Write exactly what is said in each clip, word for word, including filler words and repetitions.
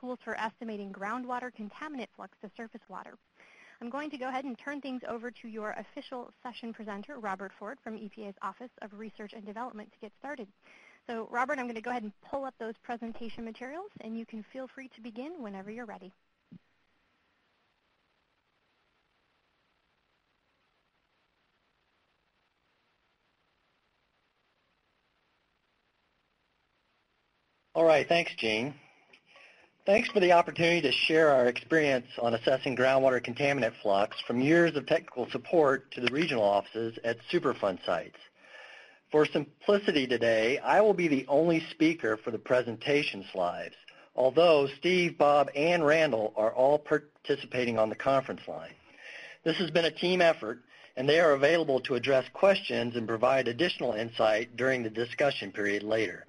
tools for estimating groundwater contaminant flux to surface water. I'm going to go ahead and turn things over to your official session presenter, Robert Ford from E P A's Office of Research and Development, to get started. So, Robert, I'm going to go ahead and pull up those presentation materials, and you can feel free to begin whenever you're ready. All right, thanks, Jean. Thanks for the opportunity to share our experience on assessing groundwater contaminant flux from years of technical support to the regional offices at Superfund sites. For simplicity today, I will be the only speaker for the presentation slides, although Steve, Bob, and Randall are all participating on the conference line. This has been a team effort, and they are available to address questions and provide additional insight during the discussion period later.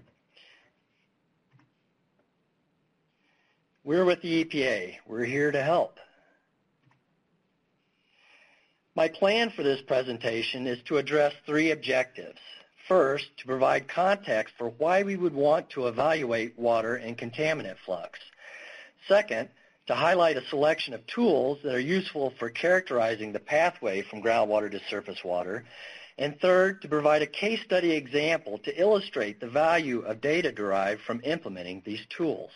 We're with the E P A. We're here to help. My plan for this presentation is to address three objectives. First, to provide context for why we would want to evaluate water and contaminant flux. Second, to highlight a selection of tools that are useful for characterizing the pathway from groundwater to surface water. And third, to provide a case study example to illustrate the value of data derived from implementing these tools.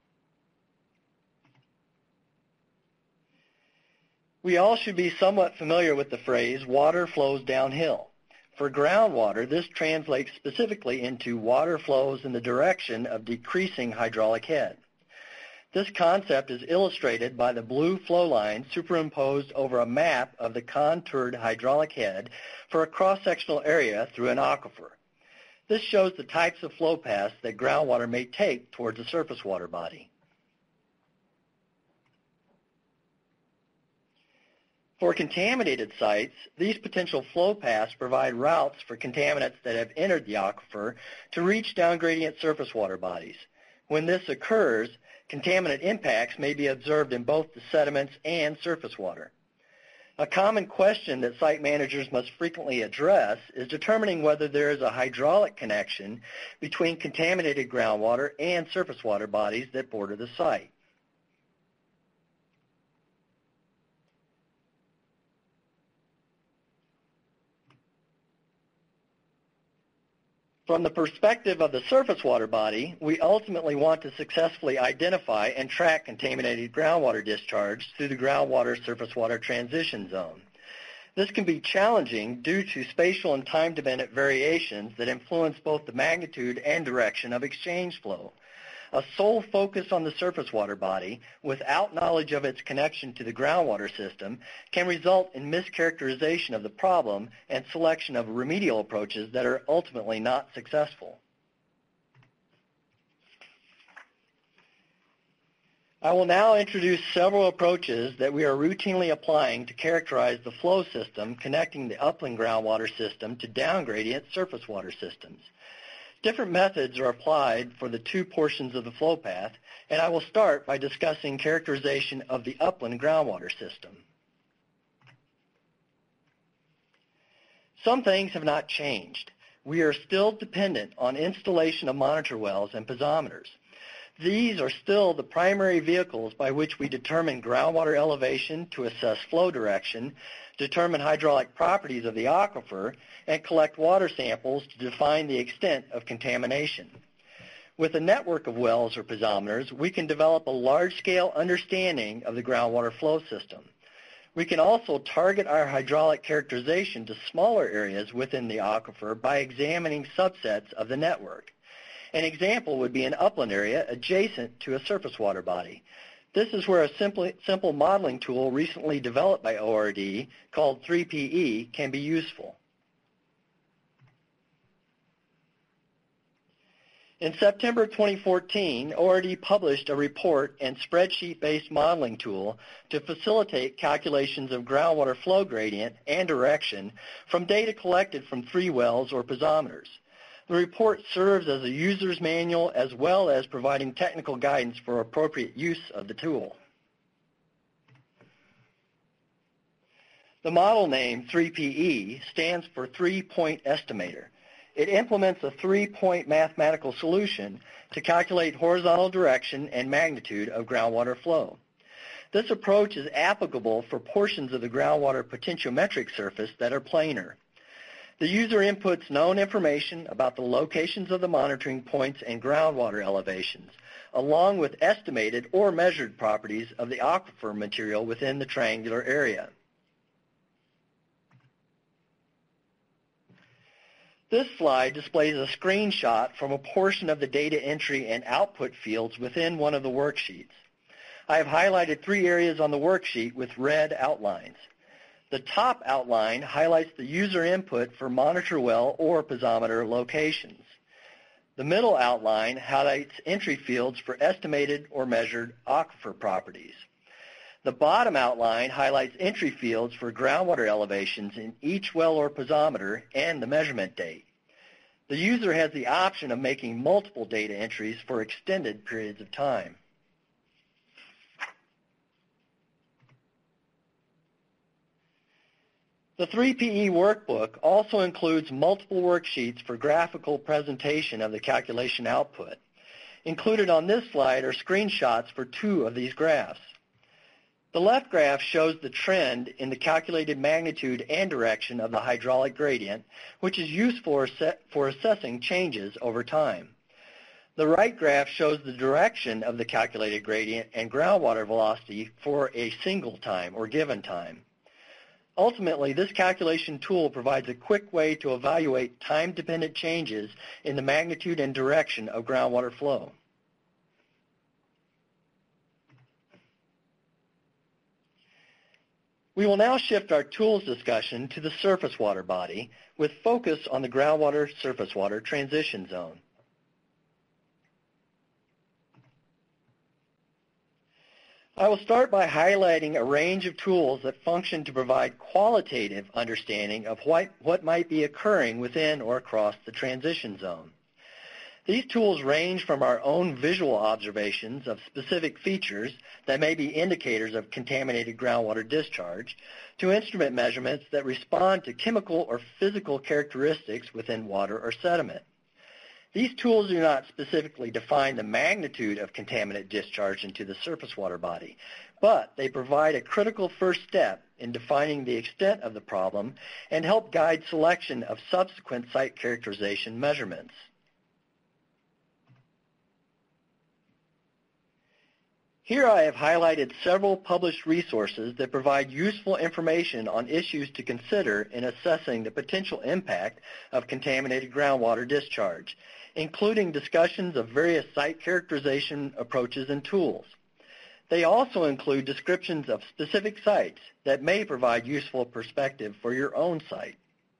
We all should be somewhat familiar with the phrase, water flows downhill. For groundwater, this translates specifically into water flows in the direction of decreasing hydraulic head. This concept is illustrated by the blue flow line superimposed over a map of the contoured hydraulic head for a cross-sectional area through an aquifer. This shows the types of flow paths that groundwater may take towards a surface water body. For contaminated sites, these potential flow paths provide routes for contaminants that have entered the aquifer to reach down-gradient surface water bodies. When this occurs, contaminant impacts may be observed in both the sediments and surface water. A common question that site managers must frequently address is determining whether there is a hydraulic connection between contaminated groundwater and surface water bodies that border the site. From the perspective of the surface water body, we ultimately want to successfully identify and track contaminated groundwater discharge through the groundwater surface water transition zone. This can be challenging due to spatial and time-dependent variations that influence both the magnitude and direction of exchange flow. A sole focus on the surface water body without knowledge of its connection to the groundwater system can result in mischaracterization of the problem and selection of remedial approaches that are ultimately not successful. I will now introduce several approaches that we are routinely applying to characterize the flow system connecting the upland groundwater system to down-gradient surface water systems. Different methods are applied for the two portions of the flow path, and I will start by discussing characterization of the upland groundwater system. Some things have not changed. We are still dependent on installation of monitor wells and piezometers. These are still the primary vehicles by which we determine groundwater elevation to assess flow direction, determine hydraulic properties of the aquifer, and collect water samples to define the extent of contamination. With a network of wells or piezometers, we can develop a large-scale understanding of the groundwater flow system. We can also target our hydraulic characterization to smaller areas within the aquifer by examining subsets of the network. An example would be an upland area adjacent to a surface water body. This is where a simple, simple modeling tool recently developed by O R D called three P E can be useful. In September twenty fourteen, O R D published a report and spreadsheet-based modeling tool to facilitate calculations of groundwater flow gradient and direction from data collected from three wells or piezometers. The report serves as a user's manual as well as providing technical guidance for appropriate use of the tool. The model name three P E stands for three-point estimator. It implements a three-point mathematical solution to calculate horizontal direction and magnitude of groundwater flow. This approach is applicable for portions of the groundwater potentiometric surface that are planar. The user inputs known information about the locations of the monitoring points and groundwater elevations, along with estimated or measured properties of the aquifer material within the triangular area. This slide displays a screenshot from a portion of the data entry and output fields within one of the worksheets. I have highlighted three areas on the worksheet with red outlines. The top outline highlights the user input for monitor well or piezometer locations. The middle outline highlights entry fields for estimated or measured aquifer properties. The bottom outline highlights entry fields for groundwater elevations in each well or piezometer and the measurement date. The user has the option of making multiple data entries for extended periods of time. The three P E workbook also includes multiple worksheets for graphical presentation of the calculation output. Included on this slide are screenshots for two of these graphs. The left graph shows the trend in the calculated magnitude and direction of the hydraulic gradient, which is useful for assessing changes over time. The right graph shows the direction of the calculated gradient and groundwater velocity for a single time or given time. Ultimately, this calculation tool provides a quick way to evaluate time-dependent changes in the magnitude and direction of groundwater flow. We will now shift our tools discussion to the surface water body with focus on the groundwater surface water transition zone. I will start by highlighting a range of tools that function to provide qualitative understanding of what, what might be occurring within or across the transition zone. These tools range from our own visual observations of specific features that may be indicators of contaminated groundwater discharge to instrument measurements that respond to chemical or physical characteristics within water or sediment. These tools do not specifically define the magnitude of contaminant discharge into the surface water body, but they provide a critical first step in defining the extent of the problem and help guide selection of subsequent site characterization measurements. Here I have highlighted several published resources that provide useful information on issues to consider in assessing the potential impact of contaminated groundwater discharge, including discussions of various site characterization approaches and tools. They also include descriptions of specific sites that may provide useful perspective for your own site.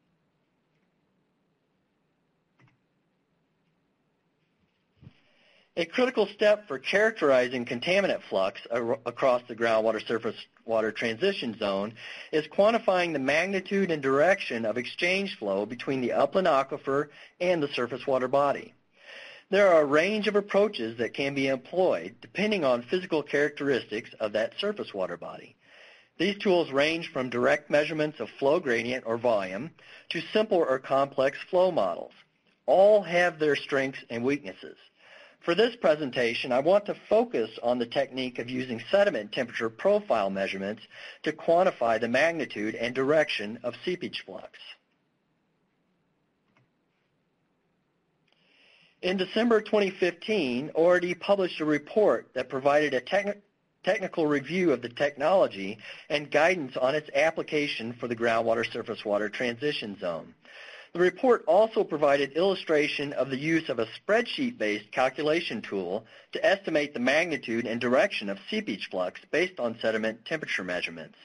A critical step for characterizing contaminant flux across the groundwater surface water transition zone is quantifying the magnitude and direction of exchange flow between the upland aquifer and the surface water body. There are a range of approaches that can be employed depending on physical characteristics of that surface water body. These tools range from direct measurements of flow gradient or volume to simple or complex flow models. All have their strengths and weaknesses. For this presentation, I want to focus on the technique of using sediment temperature profile measurements to quantify the magnitude and direction of seepage flux. In December twenty fifteen, O R D published a report that provided a techni- technical review of the technology and guidance on its application for the groundwater surface water transition zone. The report also provided illustration of the use of a spreadsheet-based calculation tool to estimate the magnitude and direction of seepage flux based on sediment temperature measurements.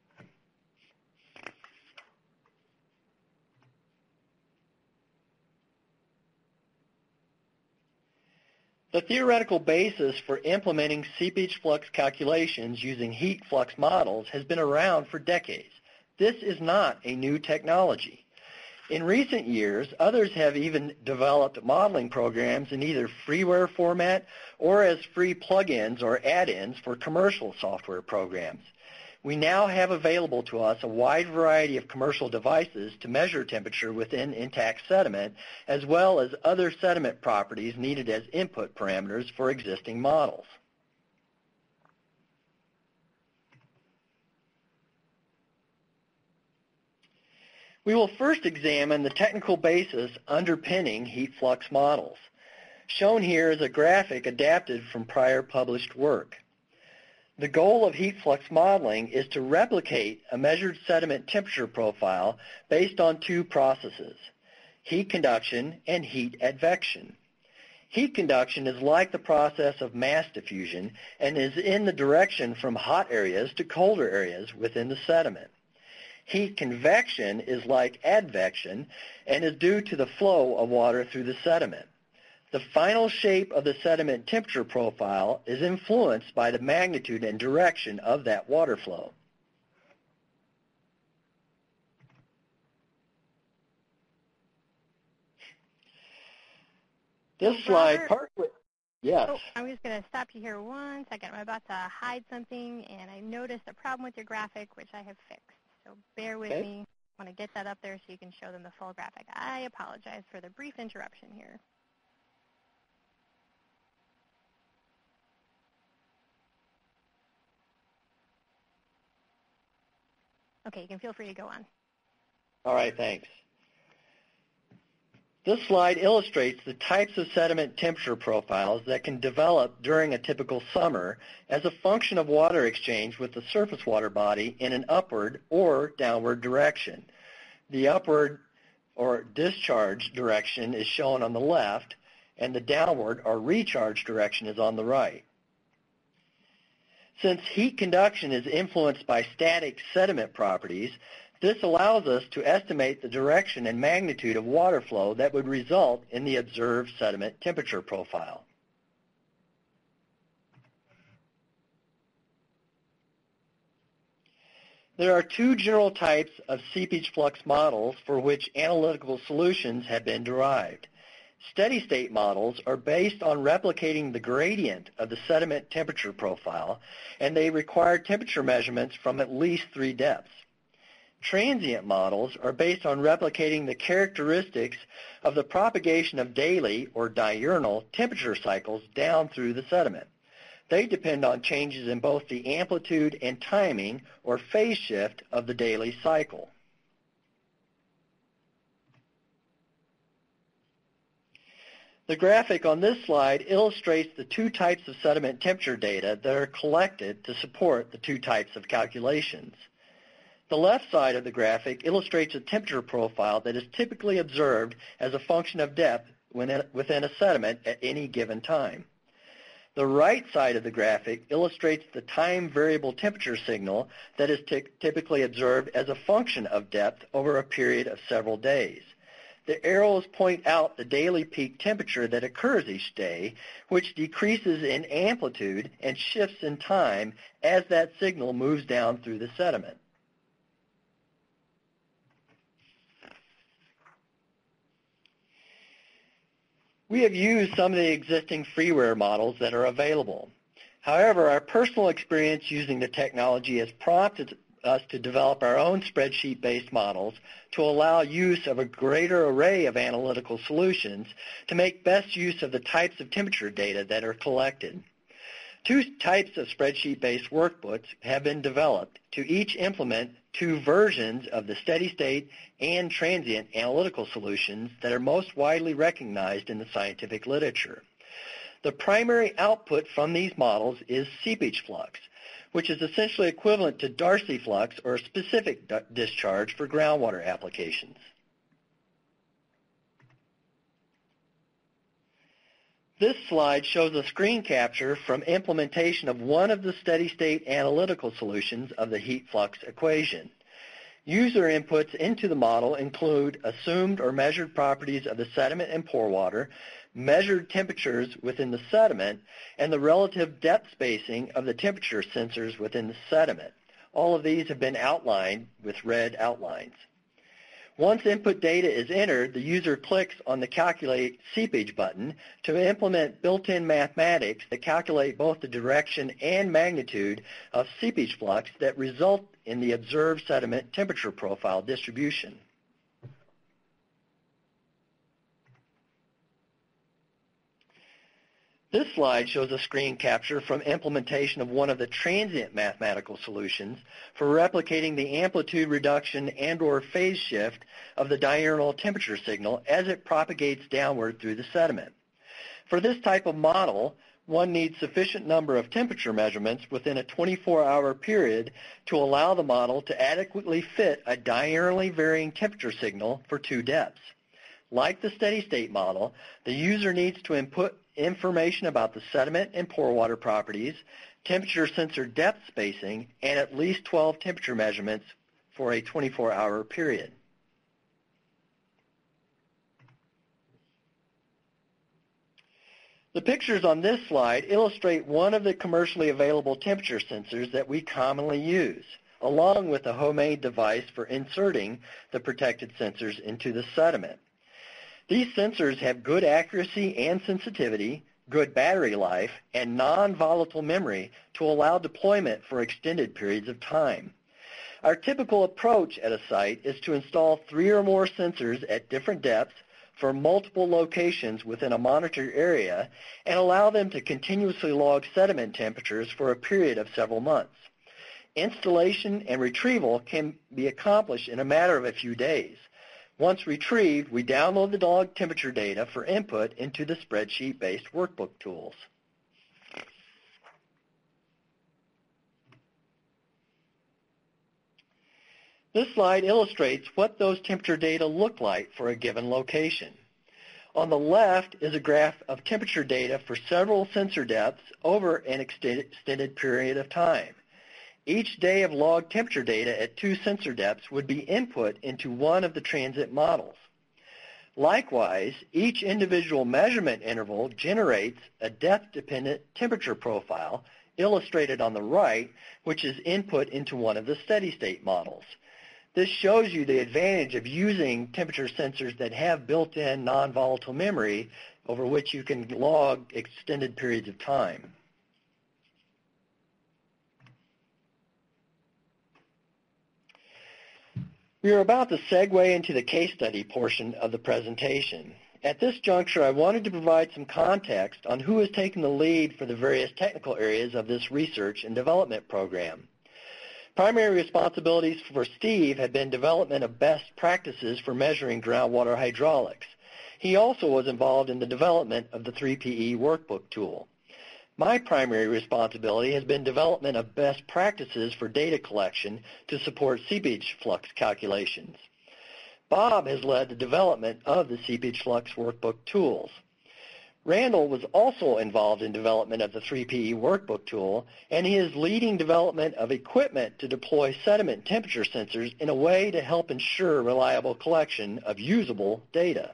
The theoretical basis for implementing seepage flux calculations using heat flux models has been around for decades. This is not a new technology. In recent years, others have even developed modeling programs in either freeware format or as free plugins or add-ins for commercial software programs. We now have available to us a wide variety of commercial devices to measure temperature within intact sediment, as well as other sediment properties needed as input parameters for existing models. We will first examine the technical basis underpinning heat flux models. Shown here is a graphic adapted from prior published work. The goal of heat flux modeling is to replicate a measured sediment temperature profile based on two processes, heat conduction and heat advection. Heat conduction is like the process of mass diffusion and is in the direction from hot areas to colder areas within the sediment. Heat convection is like advection and is due to the flow of water through the sediment. The final shape of the sediment temperature profile is influenced by the magnitude and direction of that water flow. This slide, partly, yes. Oh, I'm just going to stop you here one second. I'm about to hide something, and I noticed a problem with your graphic, which I have fixed. So bear with Okay. me. I want to get that up there so you can show them the full graphic. I apologize for the brief interruption here. Okay, you can feel free to go on. All right, thanks. This slide illustrates the types of sediment temperature profiles that can develop during a typical summer as a function of water exchange with the surface water body in an upward or downward direction. The upward or discharge direction is shown on the left, and the downward or recharge direction is on the right. Since heat conduction is influenced by static sediment properties, this allows us to estimate the direction and magnitude of water flow that would result in the observed sediment temperature profile. There are two general types of seepage flux models for which analytical solutions have been derived. Steady-state models are based on replicating the gradient of the sediment temperature profile, and they require temperature measurements from at least three depths. Transient models are based on replicating the characteristics of the propagation of daily or diurnal temperature cycles down through the sediment. They depend on changes in both the amplitude and timing or phase shift of the daily cycle. The graphic on this slide illustrates the two types of sediment temperature data that are collected to support the two types of calculations. The left side of the graphic illustrates a temperature profile that is typically observed as a function of depth within a sediment at any given time. The right side of the graphic illustrates the time variable temperature signal that is typically observed as a function of depth over a period of several days. The arrows point out the daily peak temperature that occurs each day, which decreases in amplitude and shifts in time as that signal moves down through the sediment. We have used some of the existing freeware models that are available. However, our personal experience using the technology has prompted us to develop our own spreadsheet-based models to allow use of a greater array of analytical solutions to make best use of the types of temperature data that are collected. Two types of spreadsheet-based workbooks have been developed to each implement two versions of the steady-state and transient analytical solutions that are most widely recognized in the scientific literature. The primary output from these models is seepage flux, which is essentially equivalent to Darcy flux or a specific discharge for groundwater applications. This slide shows a screen capture from implementation of one of the steady-state analytical solutions of the heat flux equation. User inputs into the model include assumed or measured properties of the sediment and pore water, measured temperatures within the sediment, and the relative depth spacing of the temperature sensors within the sediment. All of these have been outlined with red outlines. Once input data is entered, the user clicks on the Calculate Seepage button to implement built-in mathematics that calculate both the direction and magnitude of seepage flux that result in the observed sediment temperature profile distribution. This slide shows a screen capture from implementation of one of the transient mathematical solutions for replicating the amplitude reduction and or phase shift of the diurnal temperature signal as it propagates downward through the sediment. For this type of model, one needs sufficient number of temperature measurements within a twenty-four hour period to allow the model to adequately fit a diurnally varying temperature signal for two depths. Like the steady state model, the user needs to input information about the sediment and pore water properties, temperature sensor depth spacing, and at least twelve temperature measurements for a twenty-four hour period. The pictures on this slide illustrate one of the commercially available temperature sensors that we commonly use, along with a homemade device for inserting the protected sensors into the sediment. These sensors have good accuracy and sensitivity, good battery life, and non-volatile memory to allow deployment for extended periods of time. Our typical approach at a site is to install three or more sensors at different depths for multiple locations within a monitored area and allow them to continuously log sediment temperatures for a period of several months. Installation and retrieval can be accomplished in a matter of a few days. Once retrieved, we download the log temperature data for input into the spreadsheet-based workbook tools. This slide illustrates what those temperature data look like for a given location. On the left is a graph of temperature data for several sensor depths over an extended period of time. Each day of log temperature data at two sensor depths would be input into one of the transit models. Likewise, each individual measurement interval generates a depth-dependent temperature profile, illustrated on the right, which is input into one of the steady-state models. This shows you the advantage of using temperature sensors that have built-in non-volatile memory over which you can log extended periods of time. We are about to segue into the case study portion of the presentation. At this juncture, I wanted to provide some context on who has taken the lead for the various technical areas of this research and development program. Primary responsibilities for Steve had been development of best practices for measuring groundwater hydraulics. He also was involved in the development of the three P E workbook tool. My primary responsibility has been development of best practices for data collection to support seepage flux calculations. Bob has led the development of the seepage flux workbook tools. Randall was also involved in development of the three P E workbook tool, and he is leading development of equipment to deploy sediment temperature sensors in a way to help ensure reliable collection of usable data.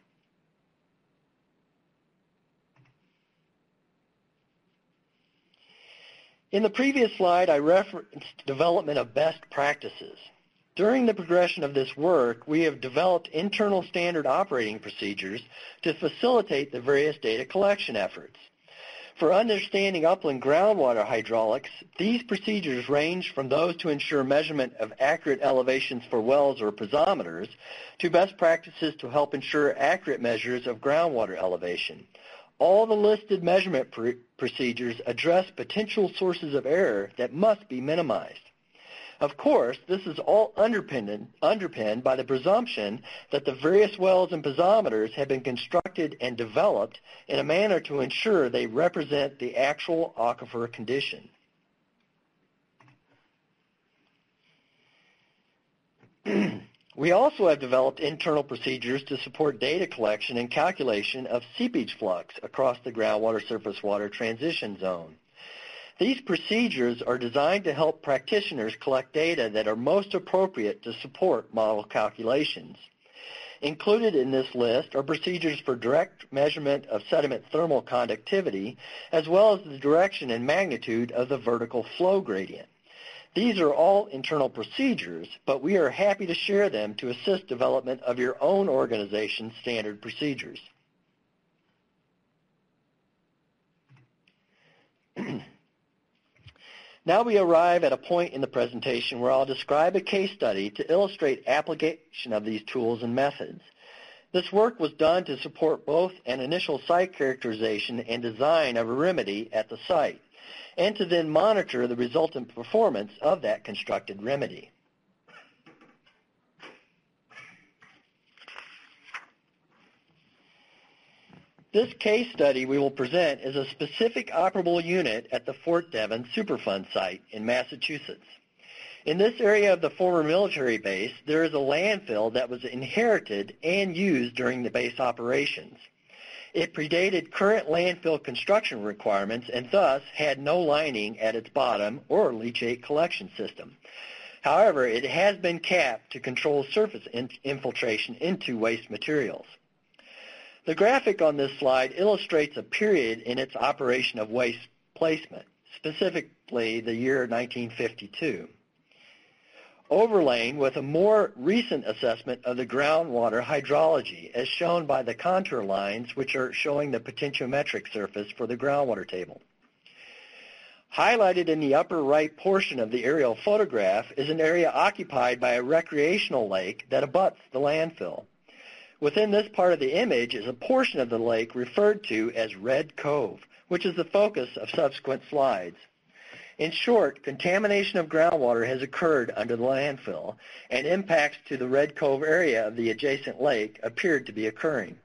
In the previous slide, I referenced development of best practices. During the progression of this work, we have developed internal standard operating procedures to facilitate the various data collection efforts. For understanding upland groundwater hydraulics, these procedures range from those to ensure measurement of accurate elevations for wells or piezometers to best practices to help ensure accurate measures of groundwater elevation. All the listed measurement pr- procedures address potential sources of error that must be minimized. Of course, this is all underpinned, underpinned by the presumption that the various wells and piezometers have been constructed and developed in a manner to ensure they represent the actual aquifer condition. We also have developed internal procedures to support data collection and calculation of seepage flux across the groundwater surface water transition zone. These procedures are designed to help practitioners collect data that are most appropriate to support model calculations. Included in this list are procedures for direct measurement of sediment thermal conductivity, as well as the direction and magnitude of the vertical flow gradient. These are all internal procedures, but we are happy to share them to assist development of your own organization's standard procedures. Now we arrive at a point in the presentation where I'll describe a case study to illustrate application of these tools and methods. This work was done to support both an initial site characterization and design of a remedy at the site, and to then monitor the resultant performance of that constructed remedy. This case study we will present is a specific operable unit at the Fort Devens Superfund site in Massachusetts. In this area of the former military base, there is a landfill that was inherited and used during the base operations. It predated current landfill construction requirements and thus had no lining at its bottom or leachate collection system. However, it has been capped to control surface in- infiltration into waste materials. The graphic on this slide illustrates a period in its operation of waste placement, specifically the year nineteen fifty-two. Overlaying with a more recent assessment of the groundwater hydrology as shown by the contour lines which are showing the potentiometric surface for the groundwater table. Highlighted in the upper right portion of the aerial photograph is an area occupied by a recreational lake that abuts the landfill. Within this part of the image is a portion of the lake referred to as Red Cove, which is the focus of subsequent slides. In short, contamination of groundwater has occurred under the landfill, and impacts to the Red Cove area of the adjacent lake appeared to be occurring.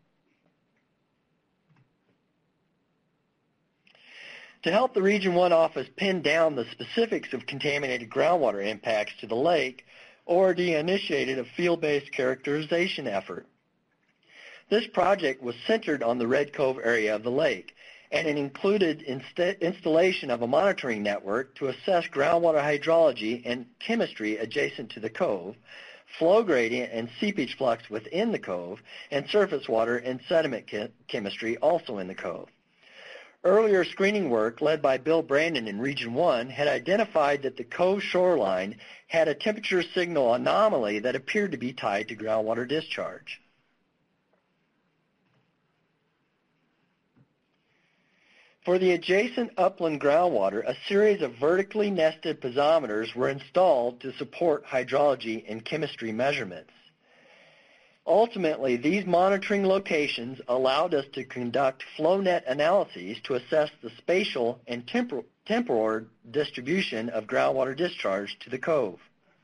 To help the Region one office pin down the specifics of contaminated groundwater impacts to the lake, O R D initiated a field-based characterization effort. This project was centered on the Red Cove area of the lake, and it included inst- installation of a monitoring network to assess groundwater hydrology and chemistry adjacent to the cove, flow gradient and seepage flux within the cove, and surface water and sediment che- chemistry also in the cove. Earlier screening work led by Bill Brandon in Region one had identified that the cove shoreline had a temperature signal anomaly that appeared to be tied to groundwater discharge. For the adjacent upland groundwater, a series of vertically nested piezometers were installed to support hydrology and chemistry measurements. Ultimately, these monitoring locations allowed us to conduct flow net analyses to assess the spatial and temporal, temporal distribution of groundwater discharge to the cove.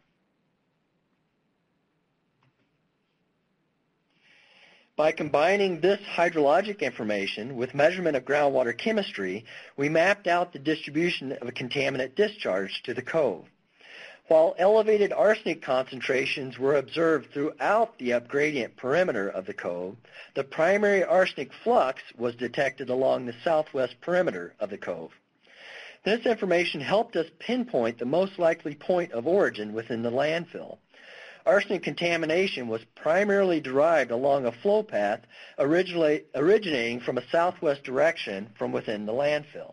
By combining this hydrologic information with measurement of groundwater chemistry, we mapped out the distribution of a contaminant discharge to the cove. While elevated arsenic concentrations were observed throughout the upgradient perimeter of the cove, the primary arsenic flux was detected along the southwest perimeter of the cove. This information helped us pinpoint the most likely point of origin within the landfill. Arsenic contamination was primarily derived along a flow path originating from a southwest direction from within the landfill.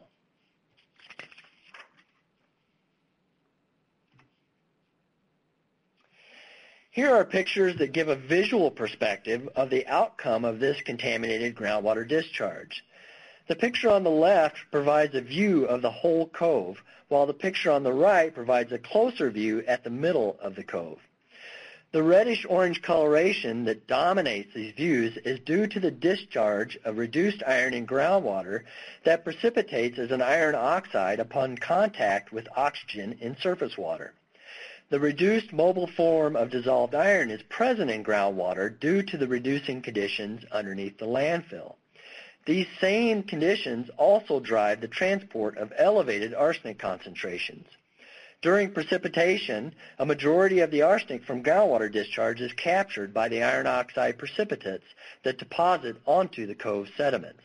Here are pictures that give a visual perspective of the outcome of this contaminated groundwater discharge. The picture on the left provides a view of the whole cove, while the picture on the right provides a closer view at the middle of the cove. The reddish-orange coloration that dominates these views is due to the discharge of reduced iron in groundwater that precipitates as an iron oxide upon contact with oxygen in surface water. The reduced mobile form of dissolved iron is present in groundwater due to the reducing conditions underneath the landfill. These same conditions also drive the transport of elevated arsenic concentrations. During precipitation, a majority of the arsenic from groundwater discharge is captured by the iron oxide precipitates that deposit onto the cove sediments.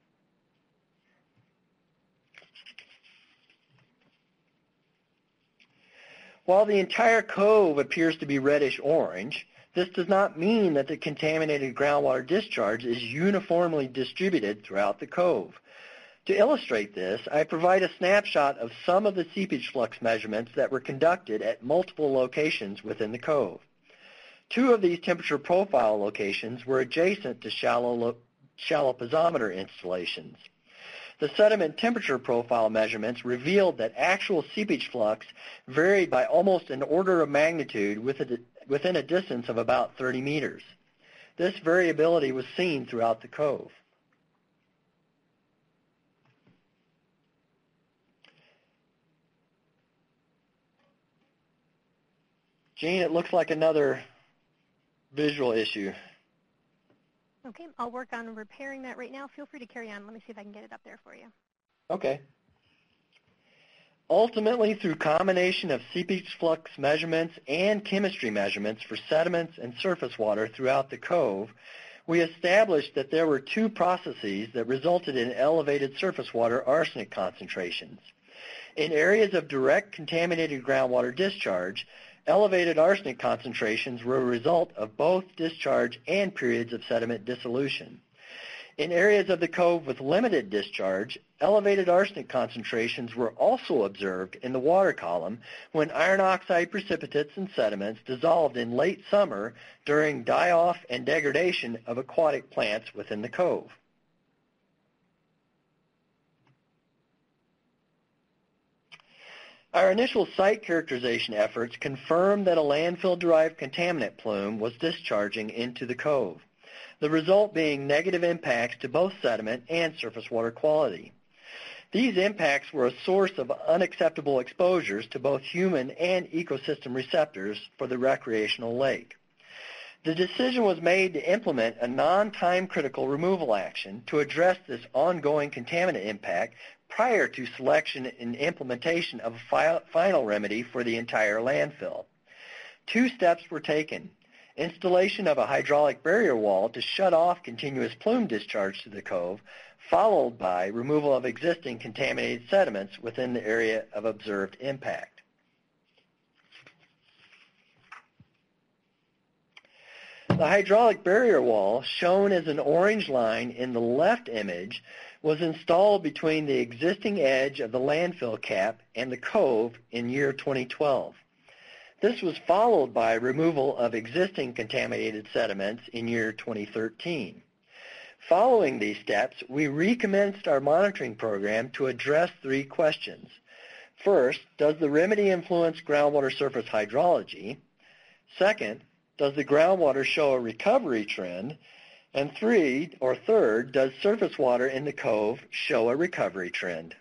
While the entire cove appears to be reddish-orange, this does not mean that the contaminated groundwater discharge is uniformly distributed throughout the cove. To illustrate this, I provide a snapshot of some of the seepage flux measurements that were conducted at multiple locations within the cove. Two of these temperature profile locations were adjacent to shallow, lo shallow piezometer installations. The sediment temperature profile measurements revealed that actual seepage flux varied by almost an order of magnitude within a distance of about thirty meters. This variability was seen throughout the cove. Gene, it looks like another visual issue. Okay, I'll work on repairing that right now. Feel free to carry on. Let me see if I can get it up there for you. Okay. Ultimately, through combination of seepage flux measurements and chemistry measurements for sediments and surface water throughout the cove, we established that there were two processes that resulted in elevated surface water arsenic concentrations. In areas of direct contaminated groundwater discharge, elevated arsenic concentrations were a result of both discharge and periods of sediment dissolution. In areas of the cove with limited discharge, elevated arsenic concentrations were also observed in the water column when iron oxide precipitates and sediments dissolved in late summer during die-off and degradation of aquatic plants within the cove. Our initial site characterization efforts confirmed that a landfill-derived contaminant plume was discharging into the cove, the result being negative impacts to both sediment and surface water quality. These impacts were a source of unacceptable exposures to both human and ecosystem receptors for the recreational lake. The decision was made to implement a non-time critical removal action to address this ongoing contaminant impact prior to selection and implementation of a fi final remedy for the entire landfill. Two steps were taken: installation of a hydraulic barrier wall to shut off continuous plume discharge to the cove, followed by removal of existing contaminated sediments within the area of observed impact. The hydraulic barrier wall, shown as an orange line in the left image, was installed between the existing edge of the landfill cap and the cove in year twenty twelve. This was followed by removal of existing contaminated sediments in year twenty thirteen. Following these steps, we recommenced our monitoring program to address three questions. First, does the remedy influence groundwater surface hydrology? Second, does the groundwater show a recovery trend? And three, or third, does surface water in the cove show a recovery trend?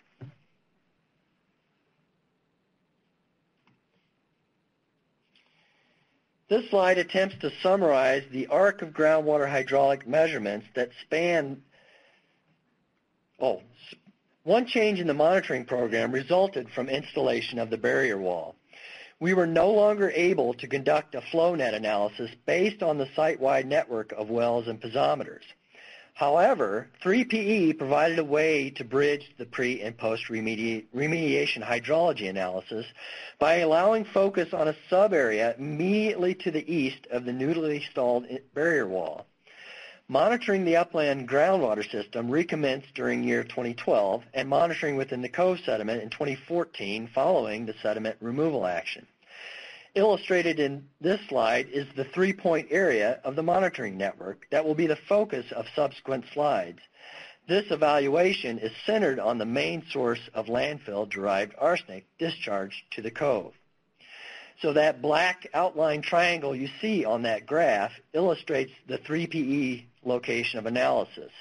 This slide attempts to summarize the arc of groundwater hydraulic measurements that span, oh, one change in the monitoring program resulted from installation of the barrier wall. We were no longer able to conduct a flow net analysis based on the site-wide network of wells and piezometers. However, three P E provided a way to bridge the pre- and post-remediation hydrology analysis by allowing focus on a sub-area immediately to the east of the newly installed barrier wall. Monitoring the upland groundwater system recommenced during year twenty twelve and monitoring within the cove sediment in twenty fourteen following the sediment removal action. Illustrated in this slide is the three-point area of the monitoring network that will be the focus of subsequent slides. This evaluation is centered on the main source of landfill-derived arsenic discharged to the cove. So that black outline triangle you see on that graph illustrates the three P E location of analysis.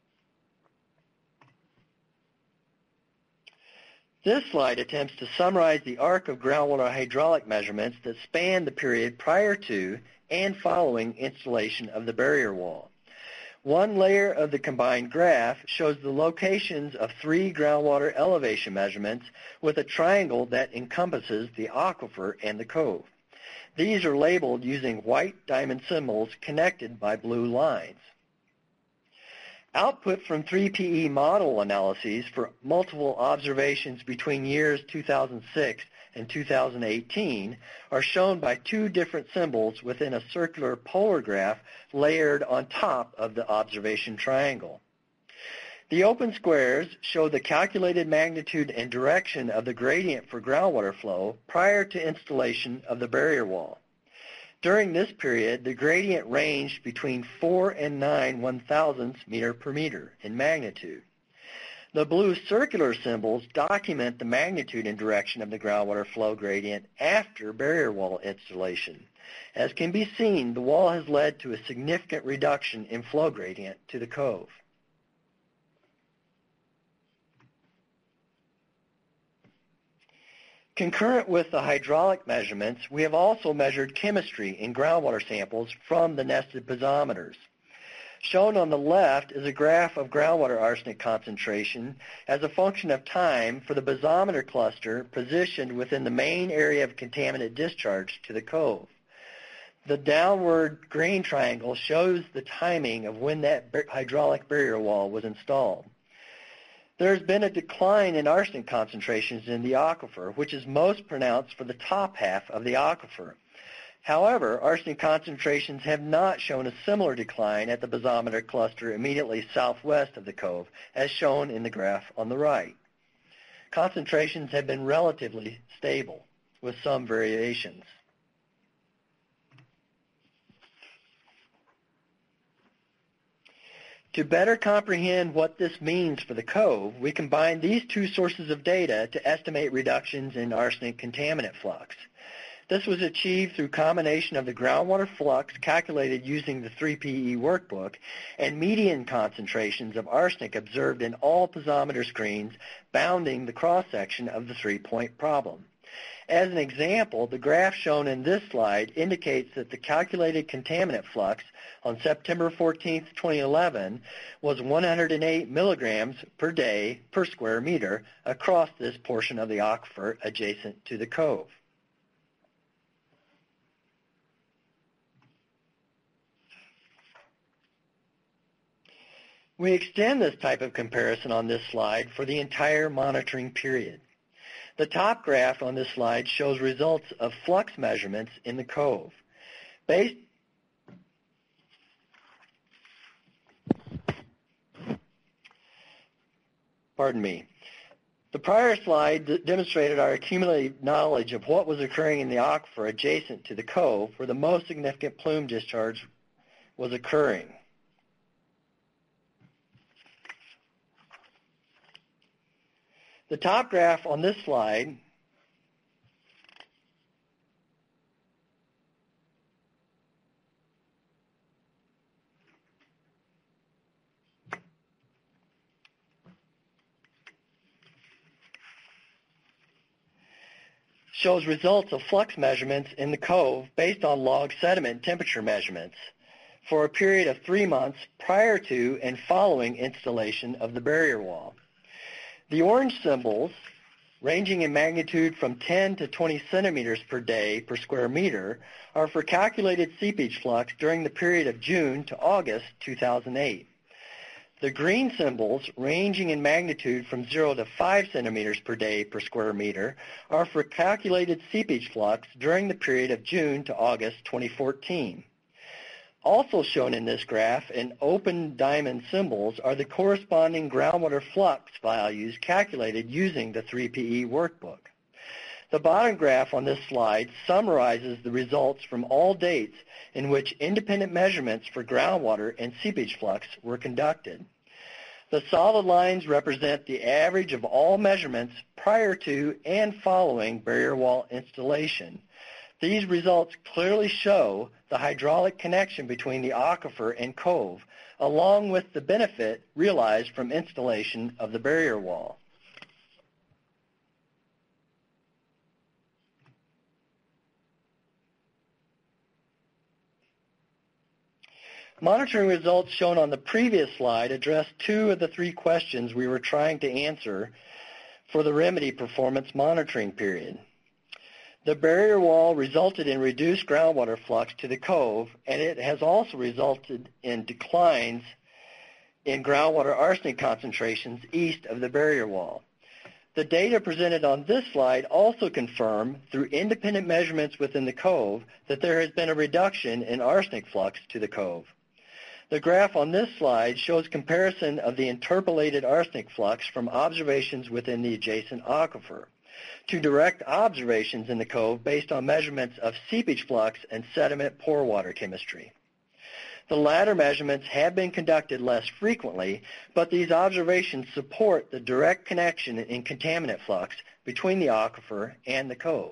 This slide attempts to summarize the arc of groundwater hydraulic measurements that span the period prior to and following installation of the barrier wall. One layer of the combined graph shows the locations of three groundwater elevation measurements with a triangle that encompasses the aquifer and the cove. These are labeled using white diamond symbols connected by blue lines. Output from three P E model analyses for multiple observations between years two thousand six and two thousand eighteen are shown by two different symbols within a circular polar graph layered on top of the observation triangle. The open squares show the calculated magnitude and direction of the gradient for groundwater flow prior to installation of the barrier wall. During this period, the gradient ranged between four and nine one-thousandths meter per meter in magnitude. The blue circular symbols document the magnitude and direction of the groundwater flow gradient after barrier wall installation. As can be seen, the wall has led to a significant reduction in flow gradient to the cove. Concurrent with the hydraulic measurements, we have also measured chemistry in groundwater samples from the nested piezometers. Shown on the left is a graph of groundwater arsenic concentration as a function of time for the piezometer cluster positioned within the main area of contaminant discharge to the cove. The downward green triangle shows the timing of when that hydraulic barrier wall was installed. There has been a decline in arsenic concentrations in the aquifer, which is most pronounced for the top half of the aquifer. However, arsenic concentrations have not shown a similar decline at the piezometer cluster immediately southwest of the cove, as shown in the graph on the right. Concentrations have been relatively stable, with some variations. To better comprehend what this means for the cove, we combined these two sources of data to estimate reductions in arsenic contaminant flux. This was achieved through combination of the groundwater flux calculated using the three P E workbook and median concentrations of arsenic observed in all piezometer screens bounding the cross-section of the three-point problem. As an example, the graph shown in this slide indicates that the calculated contaminant flux on September fourteenth, twenty eleven was one hundred eight milligrams per day per square meter across this portion of the aquifer adjacent to the cove. We extend this type of comparison on this slide for the entire monitoring period. The top graph on this slide shows results of flux measurements in the cove. Based Pardon me. The prior slide d- demonstrated our accumulated knowledge of what was occurring in the aquifer adjacent to the cove where the most significant plume discharge was occurring. The top graph on this slide shows results of flux measurements in the cove based on log sediment temperature measurements for a period of three months prior to and following installation of the barrier wall. The orange symbols, ranging in magnitude from ten to twenty centimeters per day per square meter, are for calculated seepage flux during the period of June to August two thousand eight. The green symbols, ranging in magnitude from zero to five centimeters per day per square meter, are for calculated seepage flux during the period of June to August twenty fourteen. Also shown in this graph in open diamond symbols are the corresponding groundwater flux values calculated using the three P E workbook. The bottom graph on this slide summarizes the results from all dates in which independent measurements for groundwater and seepage flux were conducted. The solid lines represent the average of all measurements prior to and following barrier wall installation. These results clearly show the hydraulic connection between the aquifer and cove, along with the benefit realized from installation of the barrier wall. Monitoring results shown on the previous slide address two of the three questions we were trying to answer for the remedy performance monitoring period. The barrier wall resulted in reduced groundwater flux to the cove, and it has also resulted in declines in groundwater arsenic concentrations east of the barrier wall. The data presented on this slide also confirm, through independent measurements within the cove, that there has been a reduction in arsenic flux to the cove. The graph on this slide shows comparison of the interpolated arsenic flux from observations within the adjacent aquifer to direct observations in the cove based on measurements of seepage flux and sediment pore water chemistry. The latter measurements have been conducted less frequently, but these observations support the direct connection in contaminant flux between the aquifer and the cove.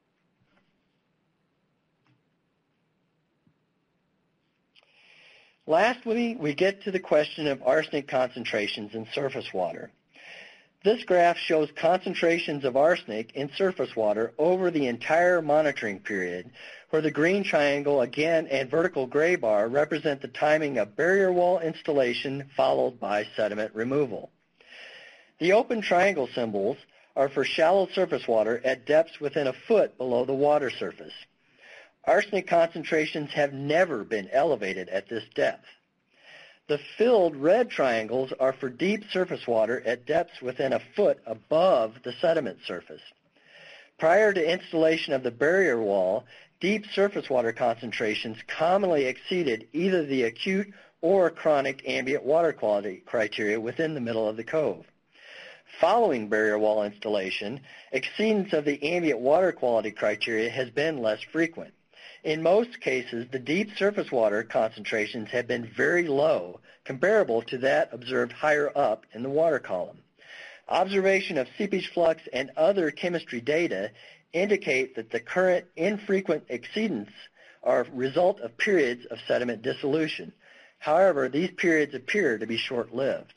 Lastly, we get to the question of arsenic concentrations in surface water. This graph shows concentrations of arsenic in surface water over the entire monitoring period, where the green triangle again and vertical gray bar represent the timing of barrier wall installation followed by sediment removal. The open triangle symbols are for shallow surface water at depths within a foot below the water surface. Arsenic concentrations have never been elevated at this depth. The filled red triangles are for deep surface water at depths within a foot above the sediment surface. Prior to installation of the barrier wall, deep surface water concentrations commonly exceeded either the acute or chronic ambient water quality criteria within the middle of the cove. Following barrier wall installation, exceedance of the ambient water quality criteria has been less frequent. In most cases, the deep surface water concentrations have been very low, comparable to that observed higher up in the water column. Observation of seepage flux and other chemistry data indicate that the current infrequent exceedance are a result of periods of sediment dissolution. However, these periods appear to be short-lived.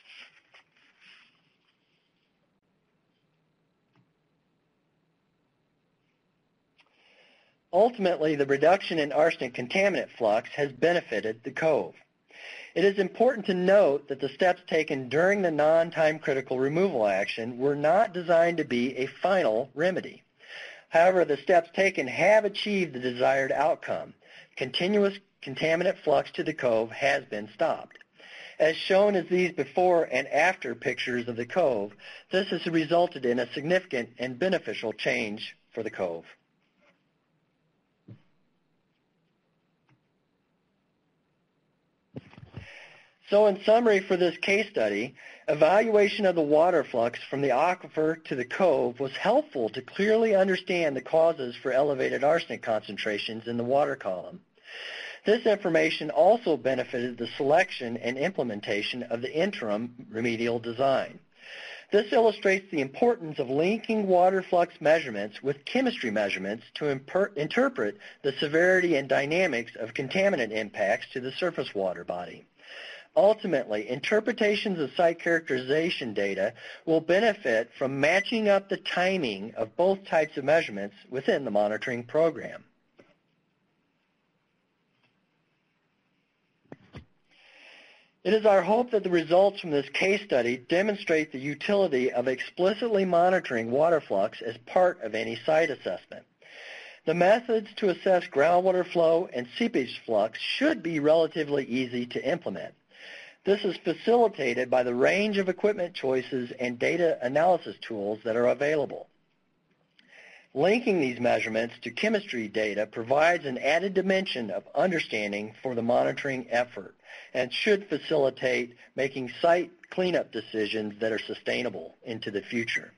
Ultimately, the reduction in arsenic contaminant flux has benefited the cove. It is important to note that the steps taken during the non-time critical removal action were not designed to be a final remedy. However, the steps taken have achieved the desired outcome. Continuous contaminant flux to the cove has been stopped. As shown as these before and after pictures of the cove, this has resulted in a significant and beneficial change for the cove. So in summary for this case study, evaluation of the water flux from the aquifer to the cove was helpful to clearly understand the causes for elevated arsenic concentrations in the water column. This information also benefited the selection and implementation of the interim remedial design. This illustrates the importance of linking water flux measurements with chemistry measurements to interpret the severity and dynamics of contaminant impacts to the surface water body. Ultimately, interpretations of site characterization data will benefit from matching up the timing of both types of measurements within the monitoring program. It is our hope that the results from this case study demonstrate the utility of explicitly monitoring water flux as part of any site assessment. The methods to assess groundwater flow and seepage flux should be relatively easy to implement. This is facilitated by the range of equipment choices and data analysis tools that are available. Linking these measurements to chemistry data provides an added dimension of understanding for the monitoring effort and should facilitate making site cleanup decisions that are sustainable into the future.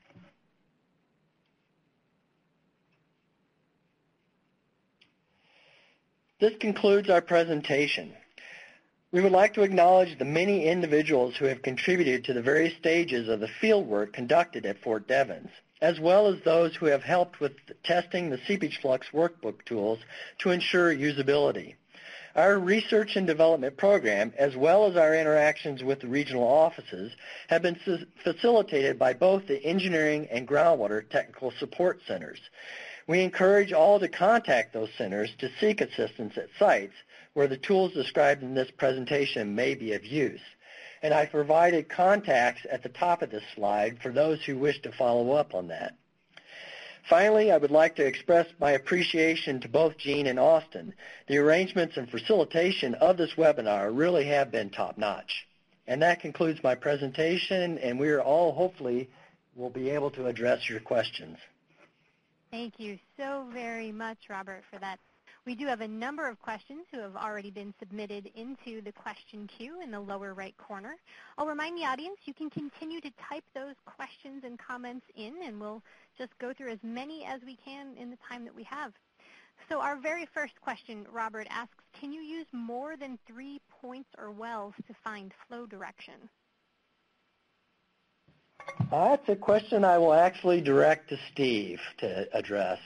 This concludes our presentation. We would like to acknowledge the many individuals who have contributed to the various stages of the fieldwork conducted at Fort Devens, as well as those who have helped with testing the seepage flux workbook tools to ensure usability. Our research and development program, as well as our interactions with the regional offices, have been facilitated by both the engineering and groundwater technical support centers. We encourage all to contact those centers to seek assistance at sites where the tools described in this presentation may be of use. And I provided contacts at the top of this slide for those who wish to follow up on that. Finally, I would like to express my appreciation to both Gene and Austin. The arrangements and facilitation of this webinar really have been top-notch. And that concludes my presentation, and we are all hopefully will be able to address your questions. Thank you so very much, Robert, for that. We do have a number of questions who have already been submitted into the question queue in the lower right corner. I'll remind the audience you can continue to type those questions and comments in, and we'll just go through as many as we can in the time that we have. So our very first question, Robert, asks, can you use more than three points or wells to find flow direction? Uh, that's a question I will actually direct to Steve to address.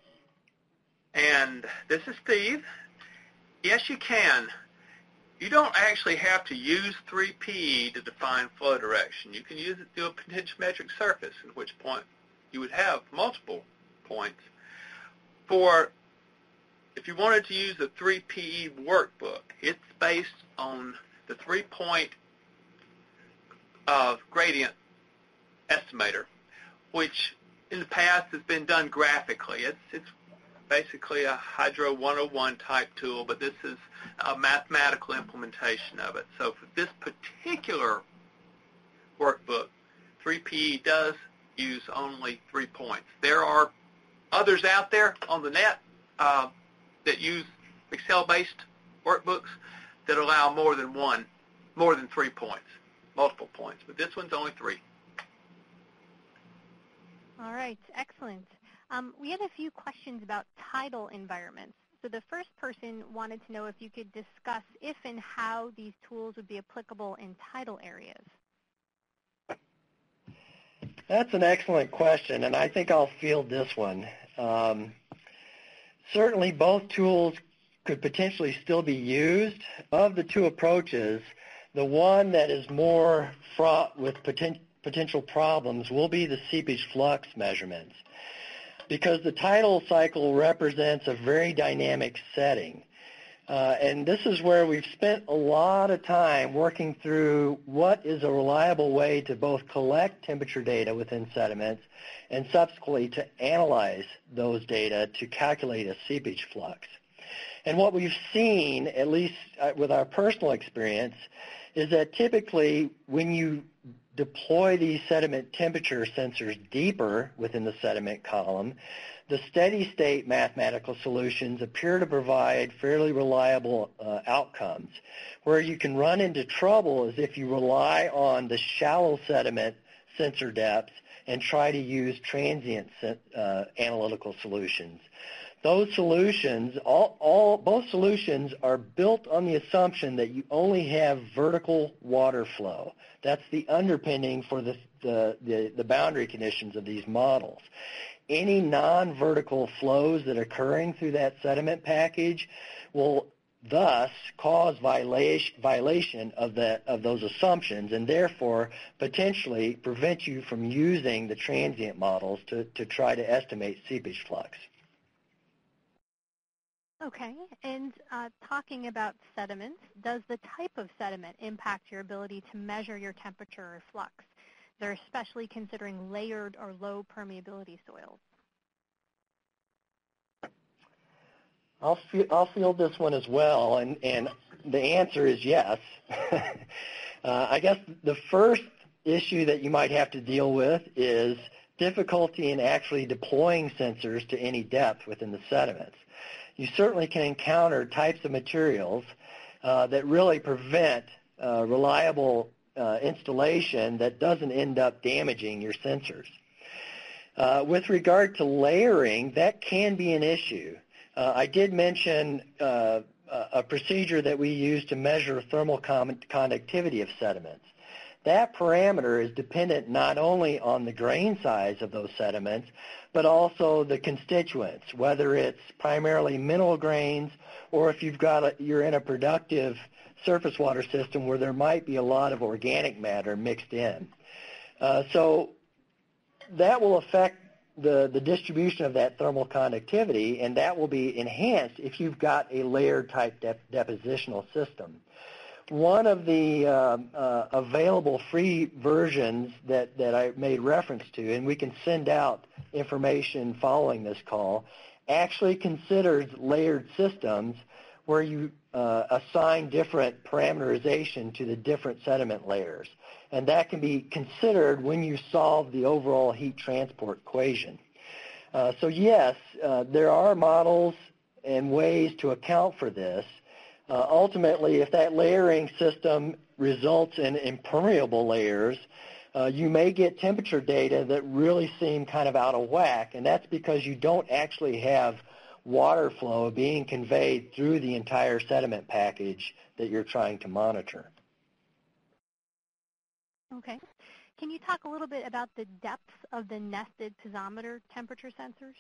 And this is Steve. Yes, you can. You don't actually have to use three P E to define flow direction. You can use it through a potentiometric surface, at which point you would have multiple points. For if you wanted to use a three P E workbook, it's based on the three-point uh, gradient estimator, which in the past has been done graphically. It's, it's basically a Hydro one oh one type tool, but this is a mathematical implementation of it. So for this particular workbook, three P E does use only three points. There are others out there on the net uh, that use Excel-based workbooks that allow more than one, more than three points, multiple points, but this one's only three. All right, excellent. Um, we had a few questions about tidal environments. So the first person wanted to know if you could discuss if and how these tools would be applicable in tidal areas. That's an excellent question, and I think I'll field this one. Um, certainly both tools could potentially still be used. Of the two approaches, the one that is more fraught with poten- potential problems will be the seepage flux measurements, because the tidal cycle represents a very dynamic setting. Uh, and this is where we've spent a lot of time working through what is a reliable way to both collect temperature data within sediments and subsequently to analyze those data to calculate a seepage flux. And what we've seen, at least with our personal experience, is that typically when you deploy these sediment temperature sensors deeper within the sediment column, the steady-state mathematical solutions appear to provide fairly reliable uh, outcomes. Where you can run into trouble is if you rely on the shallow sediment sensor depths and try to use transient uh, analytical solutions. Those solutions, all, all, both solutions are built on the assumption that you only have vertical water flow. That's the underpinning for the, the, the, the boundary conditions of these models. Any non-vertical flows that are occurring through that sediment package will thus cause violation, violation of, the, of those assumptions and therefore potentially prevent you from using the transient models to, to try to estimate seepage flux. Okay, and uh, talking about sediments, does the type of sediment impact your ability to measure your temperature or flux? They're especially considering layered or low permeability soils. I'll, I'll field this one as well, and, and the answer is yes. uh, I guess the first issue that you might have to deal with is difficulty in actually deploying sensors to any depth within the sediments. You certainly can encounter types of materials uh, that really prevent uh, reliable uh, installation that doesn't end up damaging your sensors. Uh, with regard to layering, that can be an issue. Uh, I did mention uh, a procedure that we use to measure thermal conductivity of sediments. That parameter is dependent not only on the grain size of those sediments, but also the constituents, whether it's primarily mineral grains or if you've got a, you're in a productive surface water system where there might be a lot of organic matter mixed in. Uh, so that will affect the, the distribution of that thermal conductivity, and that will be enhanced if you've got a layered type dep depositional system. One of the uh, uh, available free versions that, that I made reference to, and we can send out information following this call, actually considers layered systems where you uh, assign different parameterization to the different sediment layers. And that can be considered when you solve the overall heat transport equation. Uh, so yes, uh, there are models and ways to account for this. Uh, ultimately, if that layering system results in impermeable layers, uh, you may get temperature data that really seem kind of out of whack, and that's because you don't actually have water flow being conveyed through the entire sediment package that you're trying to monitor. Okay. Can you talk a little bit about the depth of the nested piezometer temperature sensors?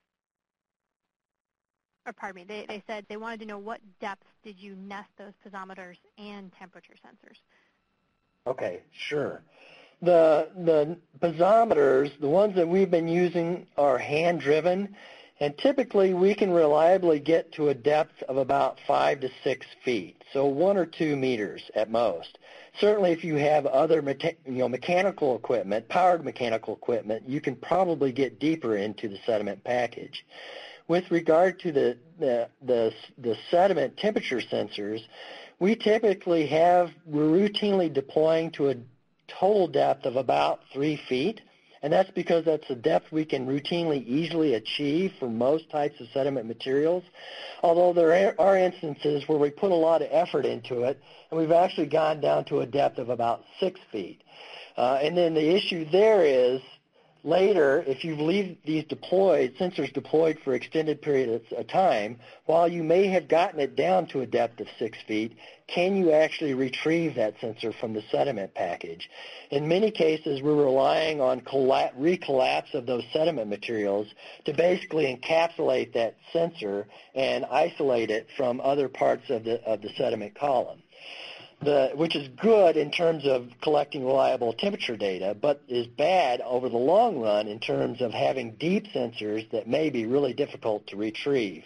Or pardon me, they, they said they wanted to know what depth did you nest those piezometers and temperature sensors? Okay, sure. The, the piezometers, the ones that we've been using, are hand-driven, and typically we can reliably get to a depth of about five to six feet, so one or two meters at most. Certainly if you have other mecha- you know, mechanical equipment, powered mechanical equipment, you can probably get deeper into the sediment package. With regard to the, the, the, the sediment temperature sensors, we typically have, we're routinely deploying to a total depth of about three feet, and that's because that's a depth we can routinely easily achieve for most types of sediment materials, although there are instances where we put a lot of effort into it, and we've actually gone down to a depth of about six feet. Uh, and then the issue there is, later, if you leave these deployed, sensors deployed for extended periods of time, while you may have gotten it down to a depth of six feet, can you actually retrieve that sensor from the sediment package? In many cases, we're relying on colla- recollapse of those sediment materials to basically encapsulate that sensor and isolate it from other parts of the, of the sediment column. The, which is good in terms of collecting reliable temperature data, but is bad over the long run in terms of having deep sensors that may be really difficult to retrieve.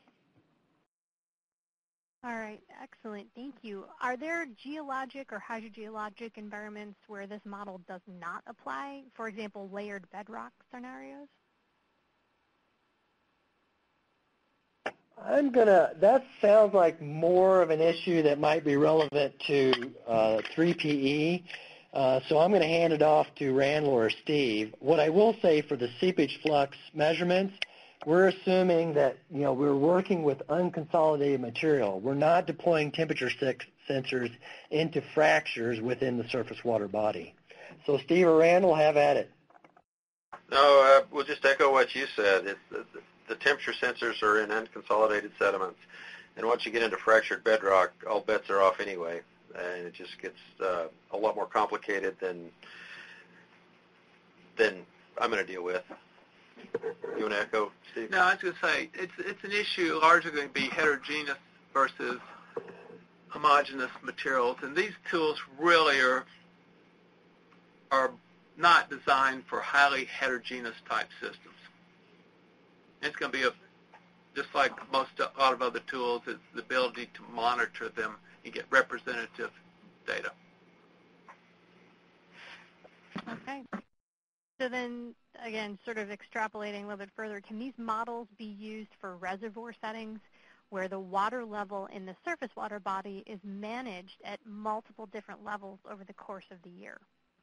All right, excellent. Thank you. Are there geologic or hydrogeologic environments where this model does not apply? For example, layered bedrock scenarios? I'm going to, that sounds like more of an issue that might be relevant to uh, three P E, uh, so I'm going to hand it off to Randall or Steve. What I will say for the seepage flux measurements, we're assuming that, you know, we're working with unconsolidated material. We're not deploying temperature sensors into fractures within the surface water body. So Steve or Randall, have at it. No, uh, we'll just echo what you said. It's, the, the temperature sensors are in unconsolidated sediments, and once you get into fractured bedrock, all bets are off anyway, and it just gets uh, a lot more complicated than than I'm going to deal with. You want to echo, Steve? No, I was going to say, it's, it's an issue largely going to be heterogeneous versus homogeneous materials, and these tools really are are not designed for highly heterogeneous type systems. It's going to be, a, just like most a lot of other tools, it's the ability to monitor them and get representative data. Okay. So then, again, sort of extrapolating a little bit further, can these models be used for reservoir settings where the water level in the surface water body is managed at multiple different levels over the course of the year?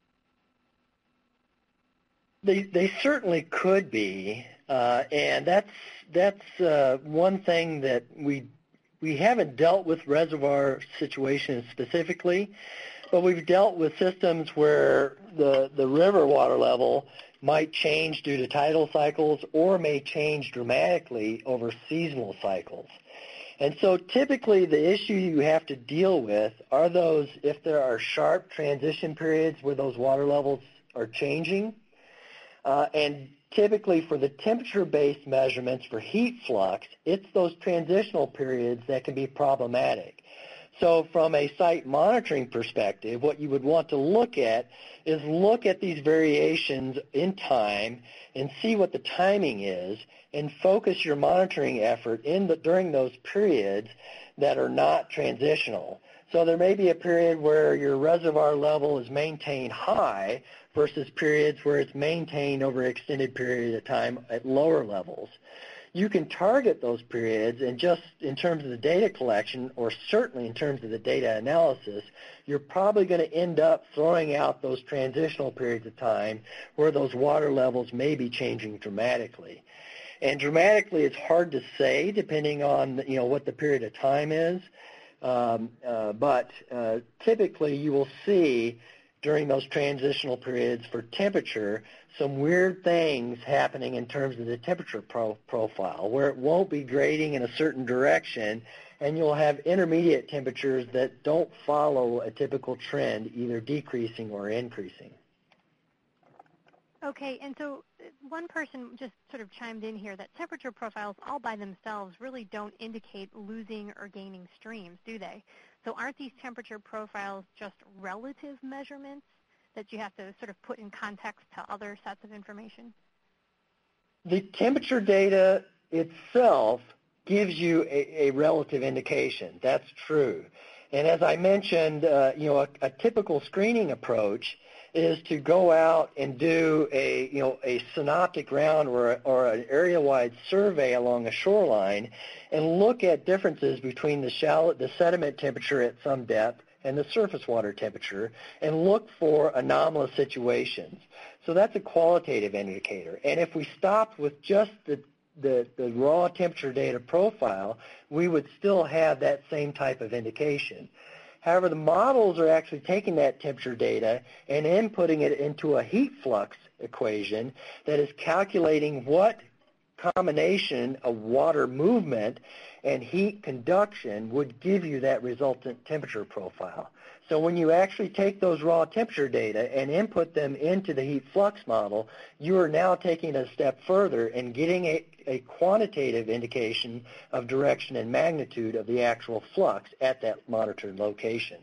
They they certainly could be, uh, and that's that's uh, one thing that we we haven't dealt with reservoir situations specifically, but we've dealt with systems where the the river water level might change due to tidal cycles or may change dramatically over seasonal cycles. And so typically the issue you have to deal with are those, if there are sharp transition periods where those water levels are changing. Uh, and typically for the temperature-based measurements for heat flux, it's those transitional periods that can be problematic. So from a site monitoring perspective, what you would want to look at is look at these variations in time and see what the timing is and focus your monitoring effort in the, during those periods that are not transitional. So there may be a period where your reservoir level is maintained high versus periods where it's maintained over an extended period of time at lower levels. You can target those periods, and just in terms of the data collection, or certainly in terms of the data analysis, you're probably going to end up throwing out those transitional periods of time where those water levels may be changing dramatically. And dramatically, it's hard to say depending on, you know, what the period of time is. Um, uh, but uh, typically, you will see during those transitional periods for temperature some weird things happening in terms of the temperature pro- profile, where it won't be grading in a certain direction, and you'll have intermediate temperatures that don't follow a typical trend, either decreasing or increasing. Okay, and so one person just sort of chimed in here that temperature profiles all by themselves really don't indicate losing or gaining streams, do they? So aren't these temperature profiles just relative measurements that you have to sort of put in context to other sets of information? The temperature data itself gives you a, a relative indication. That's true. And as I mentioned, uh, you know, a, a typical screening approach is to go out and do a, you know, a synoptic round or, a, or an area-wide survey along a shoreline and look at differences between the shallow, the sediment temperature at some depth and the surface water temperature and look for anomalous situations. So that's a qualitative indicator. And if we stopped with just the The, the raw temperature data profile, we would still have that same type of indication. However, the models are actually taking that temperature data and inputting it into a heat flux equation that is calculating what combination of water movement and heat conduction would give you that resultant temperature profile. So when you actually take those raw temperature data and input them into the heat flux model, you are now taking it a step further and getting a, a quantitative indication of direction and magnitude of the actual flux at that monitored location.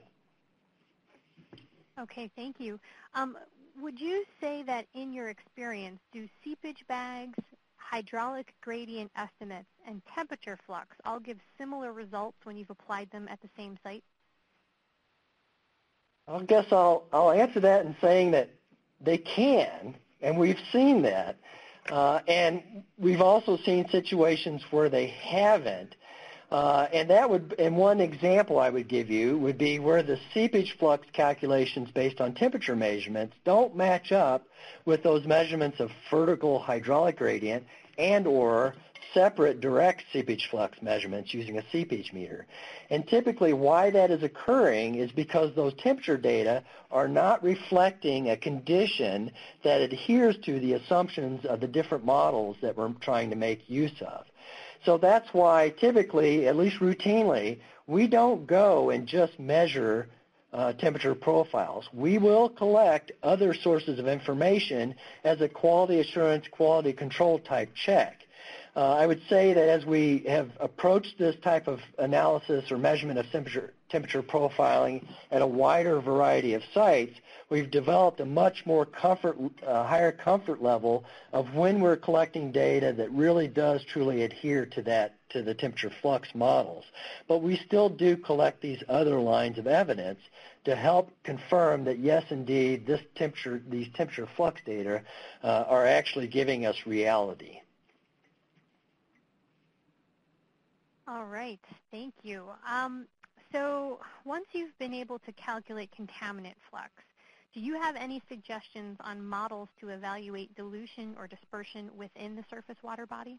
Okay, thank you. Um, would you say that in your experience, do seepage bags, hydraulic gradient estimates, and temperature flux all give similar results when you've applied them at the same site? I guess I'll, I'll answer that in saying that they can, and we've seen that. Uh, and we've also seen situations where they haven't. Uh, and that would, and one example I would give you would be where the seepage flux calculations based on temperature measurements don't match up with those measurements of vertical hydraulic gradient and or separate direct seepage flux measurements using a seepage meter. And typically why that is occurring is because those temperature data are not reflecting a condition that adheres to the assumptions of the different models that we're trying to make use of. So that's why typically, at least routinely, we don't go and just measure uh, temperature profiles. We will collect other sources of information as a quality assurance, quality control type check. Uh, I would say that as we have approached this type of analysis or measurement of temperature, temperature profiling at a wider variety of sites, we've developed a much more comfort, uh, higher comfort level of when we're collecting data that really does truly adhere to that, to the temperature flux models. But we still do collect these other lines of evidence to help confirm that yes, indeed, this temperature, these temperature flux data uh, are actually giving us reality. All right, thank you. Um, so once you've been able to calculate contaminant flux, do you have any suggestions on models to evaluate dilution or dispersion within the surface water body?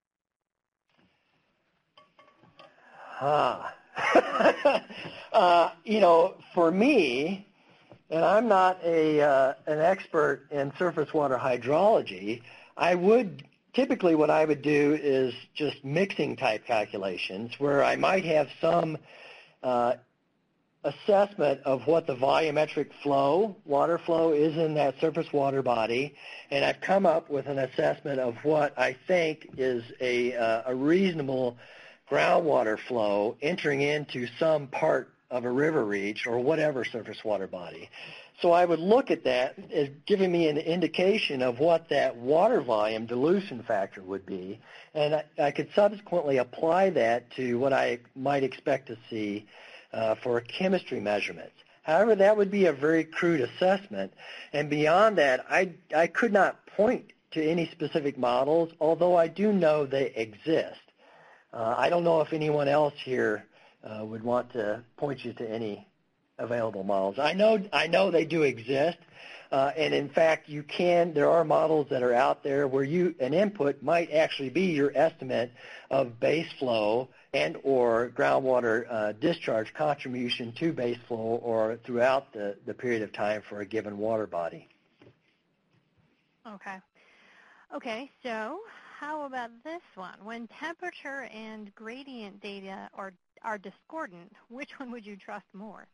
Ah. uh, you know, for me, and I'm not a uh, an expert in surface water hydrology, I would typically what I would do is just mixing type calculations where I might have some uh, assessment of what the volumetric flow, water flow is in that surface water body, and I've come up with an assessment of what I think is a, uh, a reasonable groundwater flow entering into some part of a river reach or whatever surface water body. So I would look at that as giving me an indication of what that water volume dilution factor would be, and I, I could subsequently apply that to what I might expect to see uh, for chemistry measurements. However, that would be a very crude assessment, and beyond that, I, I could not point to any specific models, although I do know they exist. Uh, I don't know if anyone else here uh, would want to point you to any available models. I know I know they do exist. Uh, and in fact, you can, there are models that are out there where you, an input might actually be your estimate of base flow and or groundwater uh, discharge contribution to base flow or throughout the, the period of time for a given water body. Okay. Okay, so how about this one? When temperature and gradient data are, are discordant, which one would you trust more?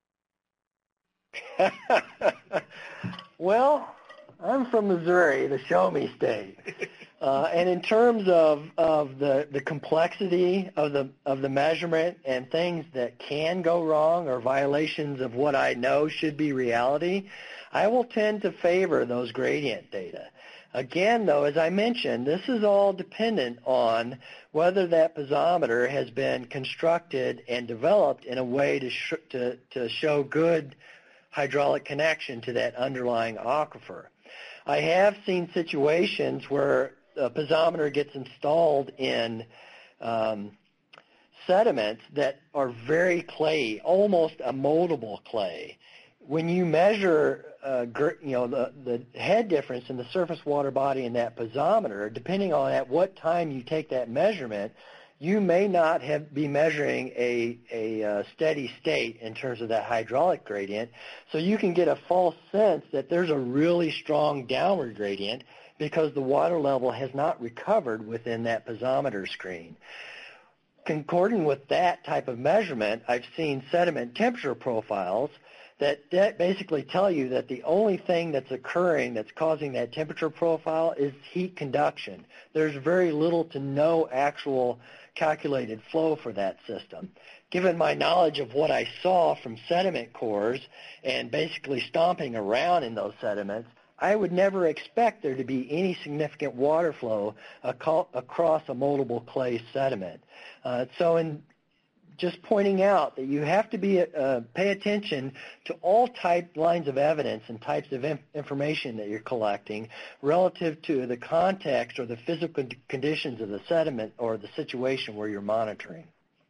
Well, I'm from Missouri, the show-me state, uh, and in terms of, of the, the complexity of the of the measurement and things that can go wrong or violations of what I know should be reality, I will tend to favor those gradient data. Again, though, as I mentioned, this is all dependent on whether that piezometer has been constructed and developed in a way to sh to, to show good hydraulic connection to that underlying aquifer. I have seen situations where a piezometer gets installed in um, sediments that are very clayey, almost a moldable clay. When you measure, uh, you know, the, the head difference in the surface water body and that piezometer, depending on at what time you take that measurement, you may not have be measuring a, a uh, steady state in terms of that hydraulic gradient, so you can get a false sense that there's a really strong downward gradient because the water level has not recovered within that piezometer screen. Concording with that type of measurement, I've seen sediment temperature profiles that, that basically tell you that the only thing that's occurring that's causing that temperature profile is heat conduction. There's very little to no actual calculated flow for that system. Given my knowledge of what I saw from sediment cores and basically stomping around in those sediments, I would never expect there to be any significant water flow ac across a moldable clay sediment. Uh, so in just pointing out that you have to be uh, pay attention to all type lines of evidence and types of inf information that you're collecting relative to the context or the physical conditions of the sediment or the situation where you're monitoring.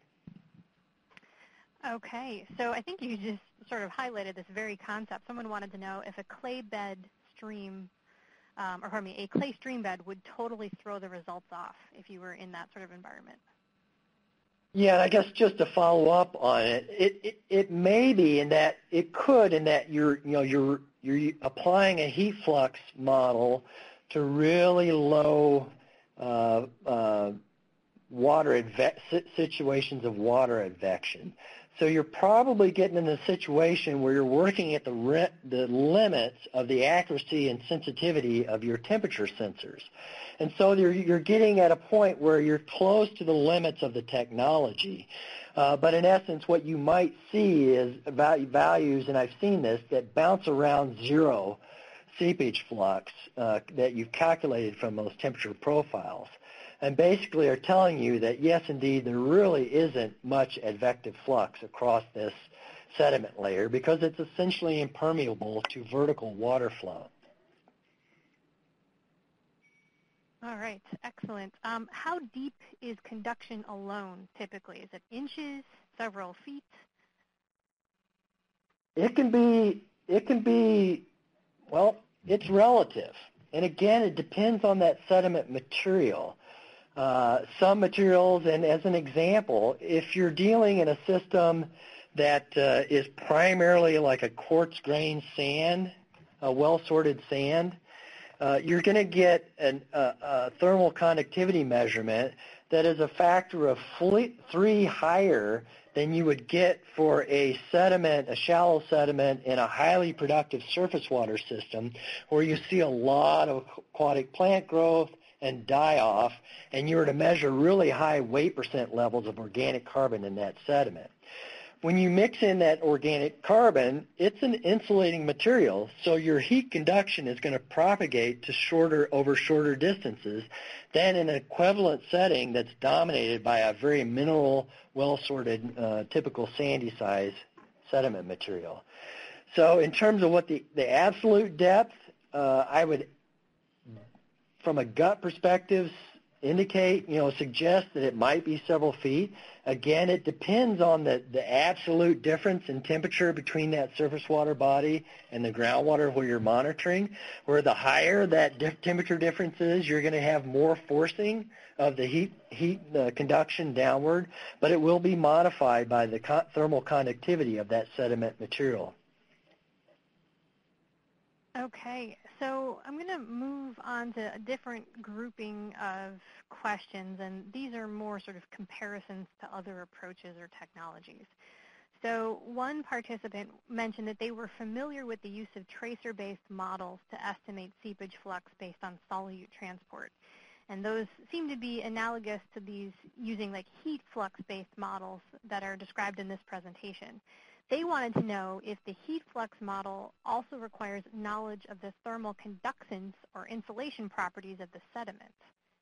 Okay, so I think you just sort of highlighted this very concept. Someone wanted to know if a clay bed stream, um, or pardon me, a clay stream bed would totally throw the results off if you were in that sort of environment. Yeah, and I guess just to follow up on it, it, it, it may be in that it could in that you're, you know, you're, you're applying a heat flux model to really low uh, uh, water adve situations of water advection. So you're probably getting in a situation where you're working at the, re the limits of the accuracy and sensitivity of your temperature sensors. And so you're, you're getting at a point where you're close to the limits of the technology. Uh, but in essence, what you might see is value, values, and I've seen this, that bounce around zero seepage flux uh, that you've calculated from those temperature profiles. And basically are telling you that, yes, indeed, there really isn't much advective flux across this sediment layer because it's essentially impermeable to vertical water flow. All right, excellent. Um, how deep is conduction alone typically? Is it inches, several feet? It can be, it can be, well, it's relative. And again, it depends on that sediment material. Uh, some materials, and as an example, if you're dealing in a system that uh, is primarily like a quartz grain sand, a well-sorted sand, uh, you're going to get an, uh, a thermal conductivity measurement that is a factor of three higher than you would get for a sediment, a shallow sediment in a highly productive surface water system where you see a lot of aquatic plant growth and die-off, and you were to measure really high weight percent levels of organic carbon in that sediment. When you mix in that organic carbon, it's an insulating material, so your heat conduction is going to propagate to shorter over shorter distances than in an equivalent setting that's dominated by a very mineral, well-sorted, uh, typical sandy size sediment material. So in terms of what the, the absolute depth, uh, I would, from a gut perspective, indicate, you know, suggest that it might be several feet. Again, it depends on the, the absolute difference in temperature between that surface water body and the groundwater where you're monitoring. Where the higher that dif- temperature difference is, you're going to have more forcing of the heat, heat uh, conduction downward, but it will be modified by the co- thermal conductivity of that sediment material. Okay, so I'm going to move on to a different grouping of questions, and these are more sort of comparisons to other approaches or technologies. So one participant mentioned that they were familiar with the use of tracer-based models to estimate seepage flux based on solute transport. And those seem to be analogous to these using like heat flux-based models that are described in this presentation. They wanted to know if the heat flux model also requires knowledge of the thermal conductance or insulation properties of the sediment.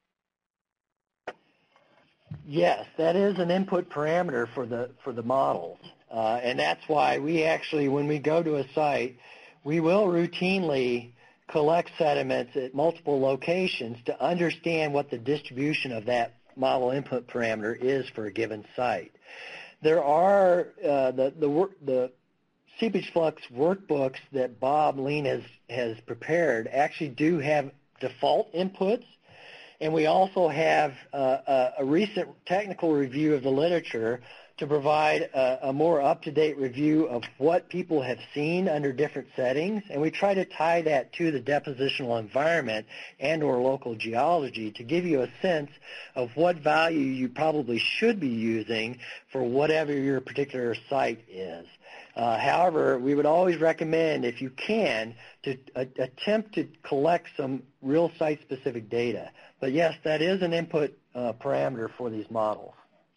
Yes, that is an input parameter for the for the models, uh, and that's why we actually, when we go to a site, we will routinely collect sediments at multiple locations to understand what the distribution of that model input parameter is for a given site. There are uh, the the work, the seepage flux workbooks that Bob Lean has has prepared actually do have default inputs, and we also have uh, a, a recent technical review of the literature to provide a, a more up-to-date review of what people have seen under different settings, and we try to tie that to the depositional environment and or local geology to give you a sense of what value you probably should be using for whatever your particular site is. Uh, however, we would always recommend, if you can, to uh, attempt to collect some real site-specific data. But yes, that is an input uh, parameter for these models.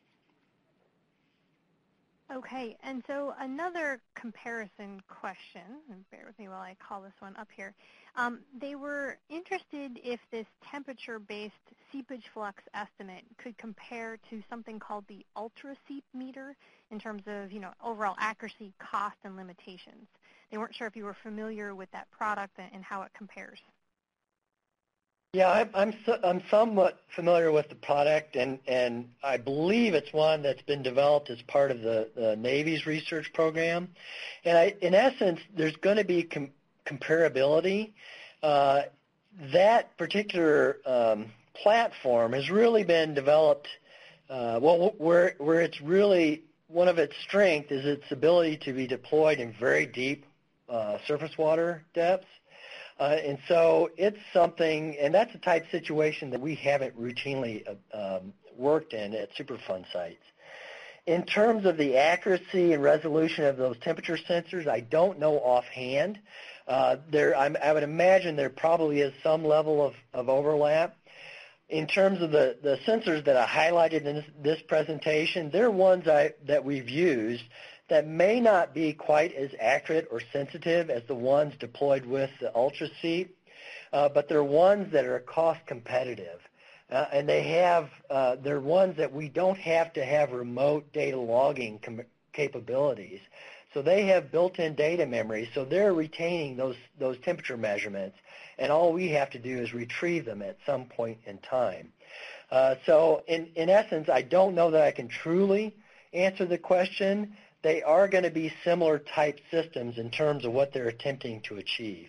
Okay, and so another comparison question, and bear with me while I call this one up here. Um, they were interested if this temperature-based seepage flux estimate could compare to something called the ultra-seep meter in terms of, you know, overall accuracy, cost, and limitations. They weren't sure if you were familiar with that product and how it compares. Yeah, I'm I'm, so, I'm somewhat familiar with the product, and, and I believe it's one that's been developed as part of the, the Navy's research program. And I, in essence, there's going to be com- comparability. Uh, that particular um, platform has really been developed. Uh, well, where where it's really one of its strengths is its ability to be deployed in very deep uh, surface water depths. Uh, and so it's something, and that's a type situation that we haven't routinely uh, um, worked in at Superfund sites. In terms of the accuracy and resolution of those temperature sensors, I don't know offhand. Uh, there, I'm, I would imagine there probably is some level of, of overlap. In terms of the, the sensors that I highlighted in this, this presentation, they're ones I, that we've used that may not be quite as accurate or sensitive as the ones deployed with the UltraSeep, uh, but they're ones that are cost competitive. Uh, and they have, uh, they're ones that we don't have to have remote data logging com- capabilities. So they have built-in data memory, so they're retaining those, those temperature measurements, and all we have to do is retrieve them at some point in time. Uh, so in, in essence, I don't know that I can truly answer the question. They are going to be similar type systems in terms of what they're attempting to achieve.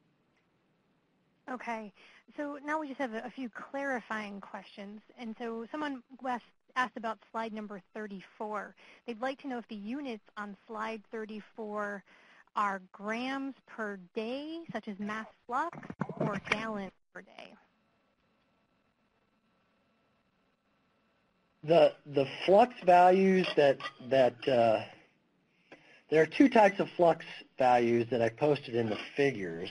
Okay, so now we just have a, a few clarifying questions. And so someone asked about slide number thirty-four. They'd like to know if the units on slide thirty-four are grams per day, such as mass flux, or gallons per day. The the flux values that that uh, there are two types of flux values that I posted in the figures.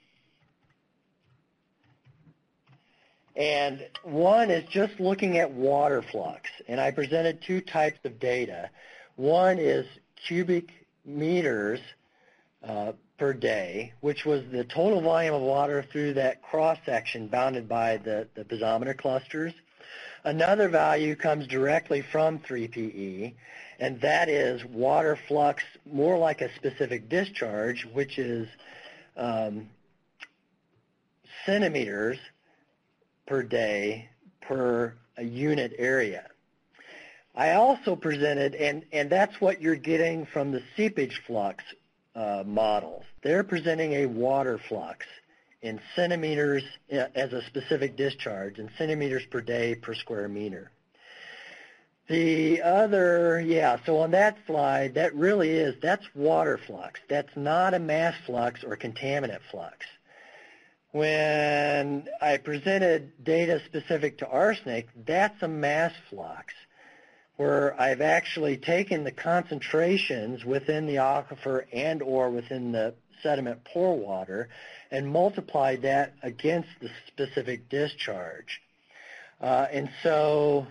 And one is just looking at water flux. And I presented two types of data. One is cubic meters uh, per day, which was the total volume of water through that cross-section bounded by the, the piezometer clusters. Another value comes directly from three P E, and that is water flux more like a specific discharge, which is um, centimeters per day per a unit area. I also presented, and, and that's what you're getting from the seepage flux uh, models. They're presenting a water flux in centimeters uh, as a specific discharge, in centimeters per day per square meter. The other, yeah, so on that slide, that really is, that's water flux. That's not a mass flux or contaminant flux. When I presented data specific to arsenic, that's a mass flux, where I've actually taken the concentrations within the aquifer and or within the sediment pore water and multiplied that against the specific discharge. Uh, and so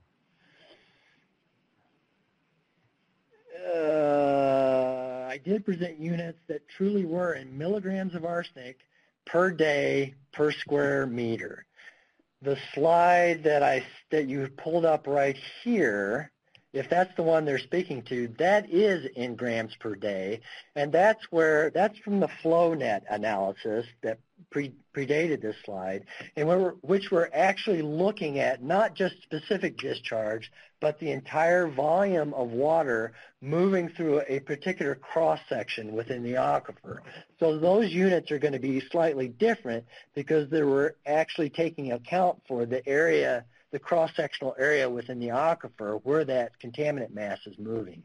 uh, I did present units that truly were in milligrams of arsenic per day per square meter. The slide that I that you pulled up right here, if that's the one they're speaking to, that is in grams per day, and that's where that's from the FlowNet analysis that pre, predated this slide, and we're, which we're actually looking at not just specific discharge, but the entire volume of water moving through a particular cross-section within the aquifer. So those units are going to be slightly different because they were actually taking account for the area, the cross-sectional area within the aquifer where that contaminant mass is moving.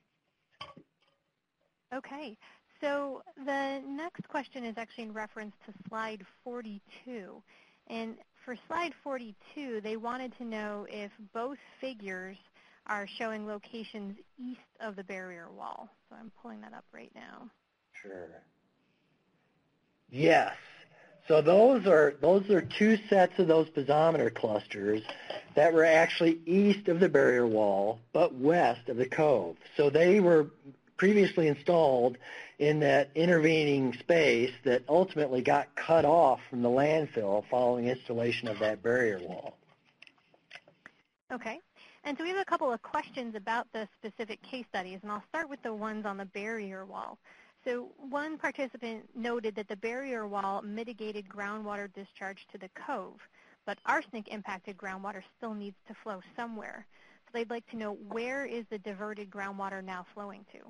Okay. So the next question is actually in reference to slide forty-two. And for slide forty-two, they wanted to know if both figures are showing locations east of the barrier wall. So I'm pulling that up right now. Sure. Yes. So those are those are two sets of those piezometer clusters that were actually east of the barrier wall, but west of the cove. So they were previously installed in that intervening space that ultimately got cut off from the landfill following installation of that barrier wall. Okay. And so we have a couple of questions about the specific case studies, and I'll start with the ones on the barrier wall. So one participant noted that the barrier wall mitigated groundwater discharge to the cove, but arsenic-impacted groundwater still needs to flow somewhere. So they'd like to know, where is the diverted groundwater now flowing to?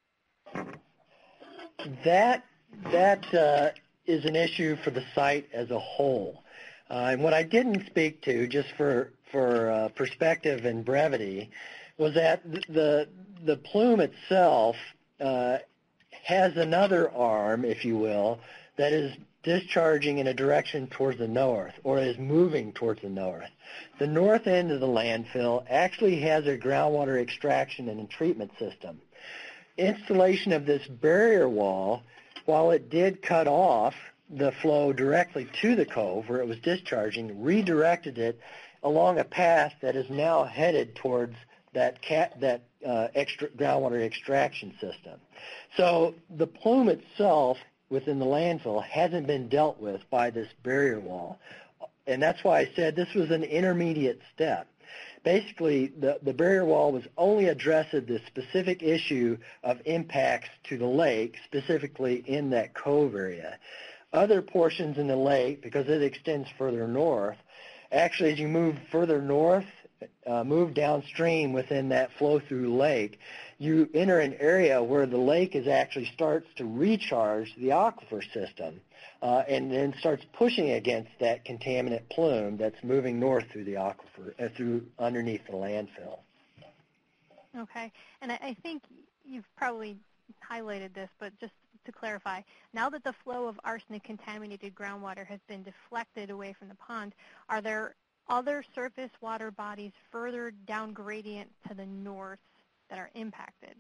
That, that uh, is an issue for the site as a whole. Uh, and what I didn't speak to, just for, for uh, perspective and brevity, was that the, the plume itself uh, has another arm, if you will, that is discharging in a direction towards the north, or is moving towards the north. The north end of the landfill actually has a groundwater extraction and treatment system. Installation of this barrier wall, while it did cut off the flow directly to the cove where it was discharging, redirected it along a path that is now headed towards that cat, that uh, extra groundwater extraction system. So the plume itself within the landfill hasn't been dealt with by this barrier wall. And that's why I said this was an intermediate step. Basically, the, the barrier wall was only addressing the specific issue of impacts to the lake, specifically in that cove area. Other portions in the lake, because it extends further north, actually as you move further north, uh, move downstream within that flow-through lake, you enter an area where the lake is actually starts to recharge the aquifer system uh, and then starts pushing against that contaminant plume that's moving north through the aquifer, uh, through underneath the landfill. Okay. And I, I think you've probably highlighted this, but just to clarify, now that the flow of arsenic-contaminated groundwater has been deflected away from the pond, are there other surface water bodies further down gradient to the north that are impacted?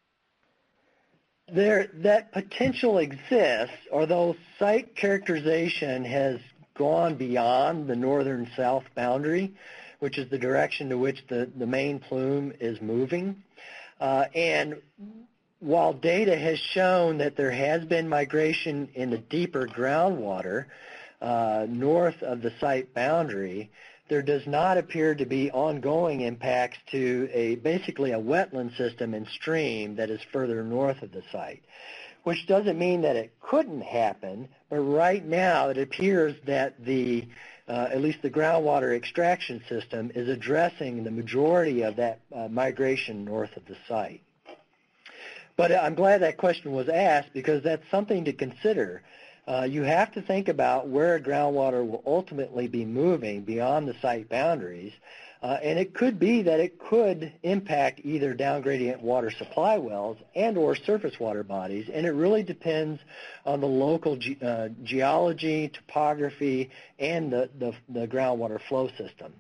There, that potential exists, although site characterization has gone beyond the northern-south boundary, which is the direction to which the, the main plume is moving. Uh, and while data has shown that there has been migration in the deeper groundwater uh, north of the site boundary, there does not appear to be ongoing impacts to a basically a wetland system and stream that is further north of the site, which doesn't mean that it couldn't happen, but right now it appears that the uh, at least the groundwater extraction system, is addressing the majority of that uh, migration north of the site. But I'm glad that question was asked because that's something to consider. Uh, you have to think about where groundwater will ultimately be moving beyond the site boundaries, uh, and it could be that it could impact either down-gradient water supply wells and or surface water bodies, and it really depends on the local ge uh, geology, topography, and the, the, the groundwater flow system.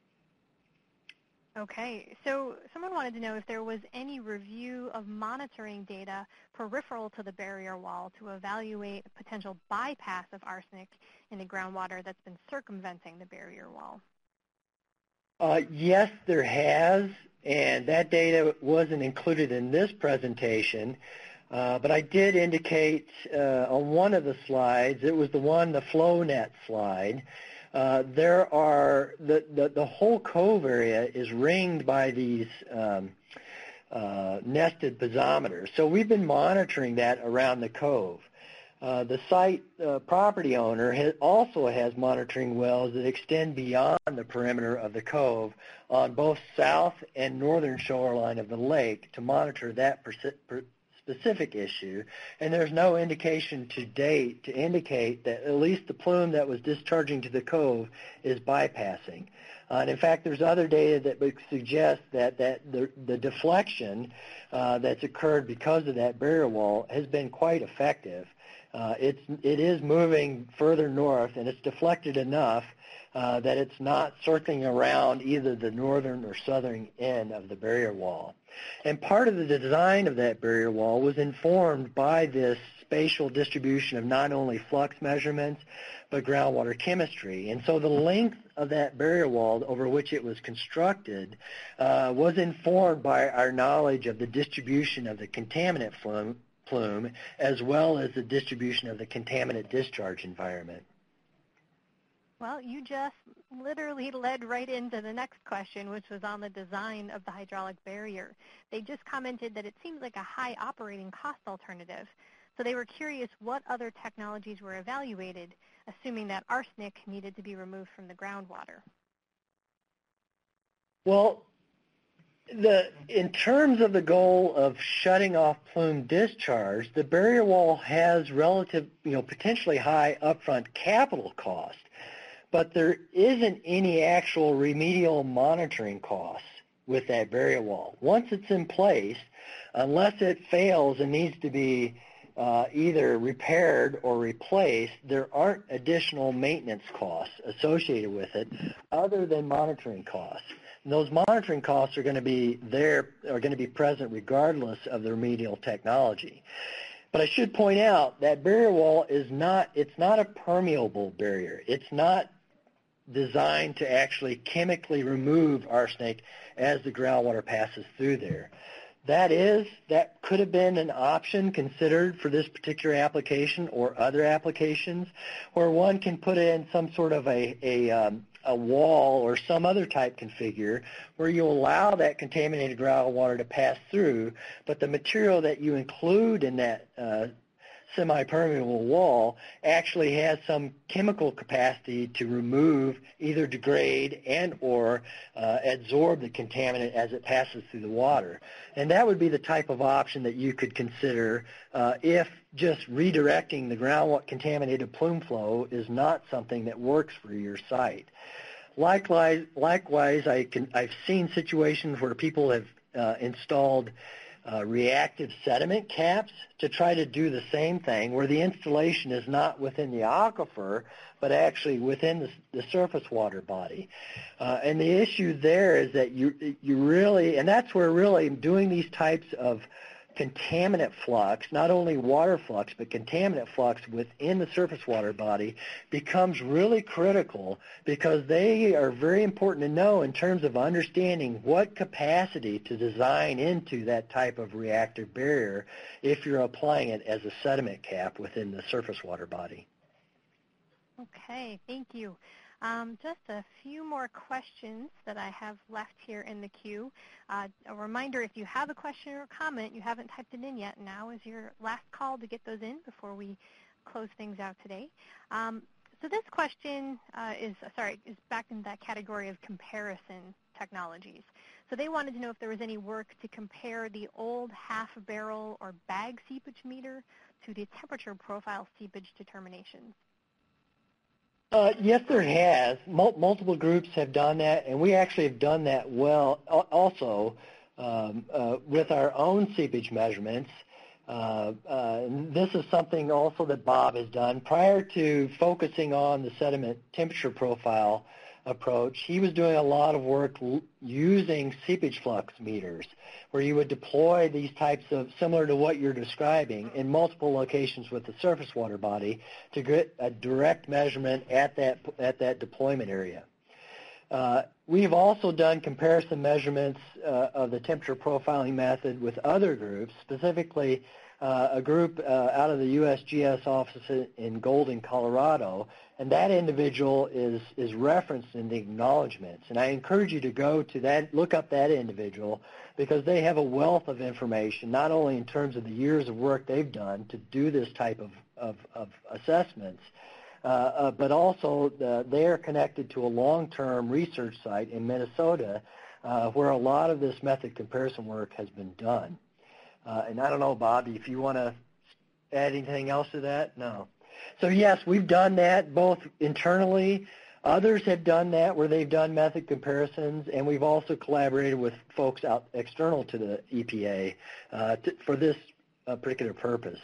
Okay, so someone wanted to know if there was any review of monitoring data peripheral to the barrier wall to evaluate a potential bypass of arsenic in the groundwater that's been circumventing the barrier wall. Uh, yes, there has, and that data wasn't included in this presentation, uh, but I did indicate uh, on one of the slides, it was the one, the FlowNet slide. Uh, there are, the, the, the whole cove area is ringed by these um, uh, nested piezometers. So we've been monitoring that around the cove. Uh, the site uh, property owner has, also has monitoring wells that extend beyond the perimeter of the cove on both south and northern shoreline of the lake to monitor that per per specific issue, and there's no indication to date to indicate that at least the plume that was discharging to the cove is bypassing. Uh, and in fact, there's other data that would suggest that, that the, the deflection uh, that's occurred because of that barrier wall has been quite effective. Uh, it's, it is moving further north, and it's deflected enough uh, that it's not circling around either the northern or southern end of the barrier wall. And part of the design of that barrier wall was informed by this spatial distribution of not only flux measurements, but groundwater chemistry. And so the length of that barrier wall over which it was constructed uh, was informed by our knowledge of the distribution of the contaminant flume, plume, as well as the distribution of the contaminant discharge environment. Well, you just literally led right into the next question, which was on the design of the hydraulic barrier. They just commented that it seems like a high operating cost alternative. So they were curious what other technologies were evaluated, assuming that arsenic needed to be removed from the groundwater. Well, the, in terms of the goal of shutting off plume discharge, the barrier wall has relative, you know, potentially high upfront capital cost. But there isn't any actual remedial monitoring costs with that barrier wall. Once it's in place, unless it fails and needs to be uh, either repaired or replaced, there aren't additional maintenance costs associated with it other than monitoring costs. And those monitoring costs are going to be there, are going to be present regardless of the remedial technology. But I should point out that barrier wall is not, it's not a permeable barrier. It's not designed to actually chemically remove arsenic as the groundwater passes through there. That is, that could have been an option considered for this particular application or other applications where one can put in some sort of a, a, um, a wall or some other type configure where you allow that contaminated groundwater to pass through, but the material that you include in that uh, semi-permeable wall actually has some chemical capacity to remove, either degrade and or uh, absorb the contaminant as it passes through the water. And that would be the type of option that you could consider uh, if just redirecting the ground contaminated plume flow is not something that works for your site. Likewise, likewise I can, I've seen situations where people have uh, installed Uh, reactive sediment caps to try to do the same thing, where the installation is not within the aquifer, but actually within the, the surface water body. Uh, and the issue there is that you, you really, and that's where really doing these types of contaminant flux, not only water flux, but contaminant flux within the surface water body becomes really critical because they are very important to know in terms of understanding what capacity to design into that type of reactive barrier if you're applying it as a sediment cap within the surface water body. Okay, thank you. Um, just a few more questions that I have left here in the queue. Uh, a reminder, if you have a question or a comment, you haven't typed it in yet, now is your last call to get those in before we close things out today. Um, so this question uh, is, sorry, is back in that category of comparison technologies. So they wanted to know if there was any work to compare the old half-barrel or bag seepage meter to the temperature profile seepage determinations. Uh, yes, there has. Mul- multiple groups have done that, and we actually have done that well also um, uh, with our own seepage measurements. Uh, uh, this is something also that Bob has done. Prior to focusing on the sediment temperature profile approach, he was doing a lot of work l- using seepage flux meters, where you would deploy these types of, similar to what you're describing, in multiple locations with the surface water body to get a direct measurement at that, at that deployment area. Uh, we've also done comparison measurements uh, of the temperature profiling method with other groups, specifically uh, a group uh, out of the U S G S office in Golden, Colorado, and that individual is, is referenced in the acknowledgments. And I encourage you to go to that, look up that individual, because they have a wealth of information, not only in terms of the years of work they've done to do this type of, of, of assessments, Uh, uh, but also uh, they are connected to a long-term research site in Minnesota uh, where a lot of this method comparison work has been done. Uh, and I don't know, Bobby, if you want to add anything else to that? No. So, yes, we've done that both internally. Others have done that where they've done method comparisons, and we've also collaborated with folks out external to the E P A uh, to, for this uh, particular purpose.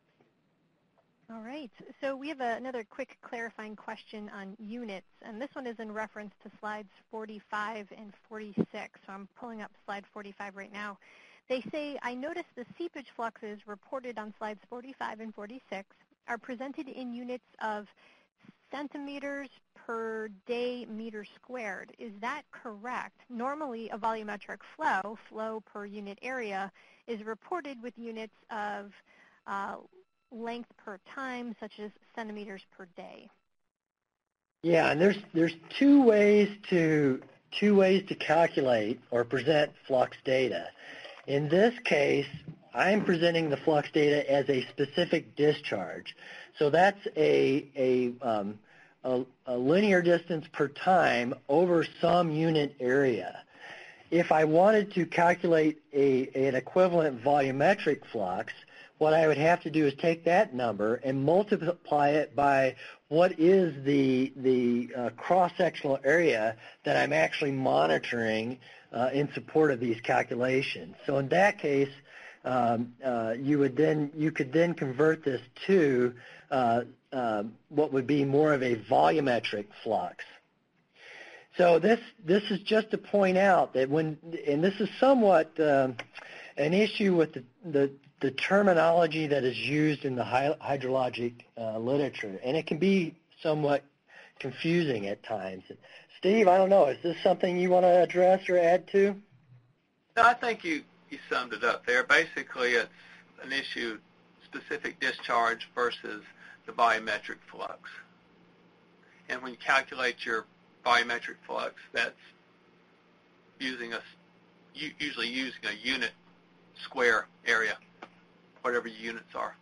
All right. So we have a, another quick clarifying question on units, and this one is in reference to slides forty-five and forty-six. So I'm pulling up slide forty-five right now. They say, I noticed the seepage fluxes reported on slides forty-five and forty-six are presented in units of centimeters per day meter squared. Is that correct? Normally, a volumetric flow, flow per unit area, is reported with units of uh, length per time, such as centimeters per day. Yeah, and there's there's two ways to two ways to calculate or present flux data. In this case, I'm presenting the flux data as a specific discharge. So that's a a, um, a, a linear distance per time over some unit area. If I wanted to calculate a, an equivalent volumetric flux, what I would have to do is take that number and multiply it by what is the, the uh, cross-sectional area that I'm actually monitoring uh, in support of these calculations. So in that case, um, uh, you would then you could then convert this to uh, uh, what would be more of a volumetric flux. So this this is just to point out that when, and this is somewhat um, an issue with the, the the terminology that is used in the hydrologic uh, literature, and it can be somewhat confusing at times. Steve, I don't know, is this something you want to address or add to? No, I think you, you summed it up there. Basically, it's an issue, specific discharge versus the volumetric flux. And when you calculate your volumetric flux, that's using a, usually using a unit square area, whatever your units are.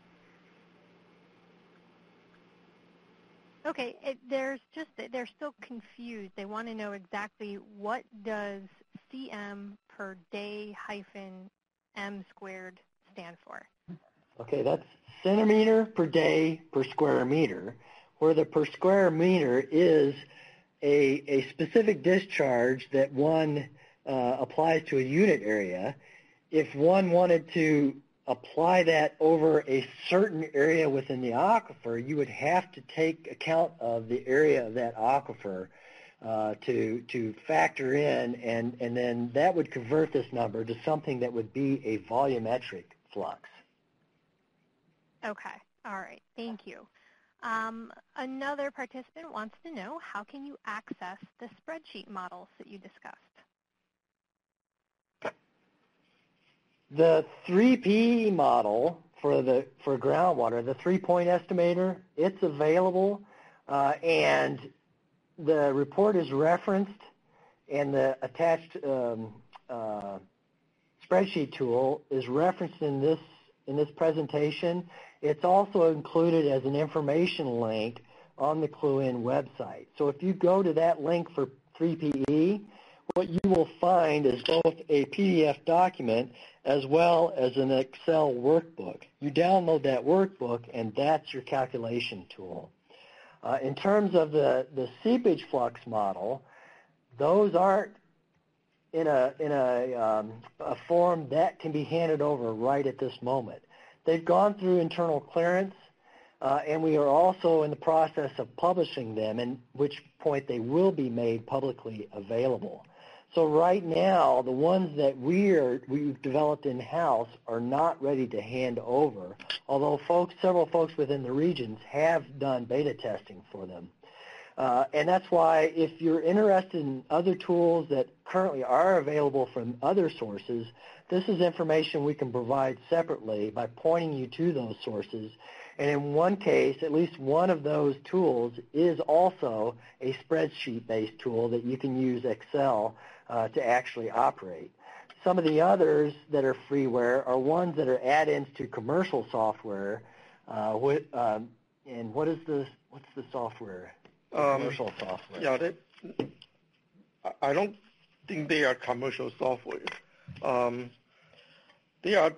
Okay, it, there's just, they're still confused. They want to know exactly what does C M per day hyphen M squared stand for. Okay, that's centimeter per day per square meter, where the per square meter is a, a specific discharge that one uh, applies to a unit area. If one wanted to apply that over a certain area within the aquifer, you would have to take account of the area of that aquifer uh, to to factor in, and, and then that would convert this number to something that would be a volumetric flux. Okay, all right, thank you. Um, another participant wants to know, how can you access the spreadsheet models that you discussed? The three P model for the for groundwater, the three-point estimator, it's available, uh, and the report is referenced, and the attached um, uh, spreadsheet tool is referenced in this in this presentation. It's also included as an information link on the ClueIn website. So if you go to that link for three P E, what you will find is both a P D F document as well as an Excel workbook. You download that workbook, and that's your calculation tool. Uh, in terms of the, the seepage flux model, those aren't in a, in a, um, a form that can be handed over right at this moment. They've gone through internal clearance, uh, and we are also in the process of publishing them, at which point they will be made publicly available. So right now, the ones that we're, we've developed in-house are not ready to hand over, although folks, several folks within the regions have done beta testing for them. Uh, and that's why if you're interested in other tools that currently are available from other sources, this is information we can provide separately by pointing you to those sources. And in one case, at least one of those tools is also a spreadsheet-based tool that you can use Excel uh, to actually operate. Some of the others that are freeware are ones that are add-ins to commercial software. Uh, with, um, and what is the what's the software? The um, commercial software. Yeah, that, I don't think they are commercial software. Um, they are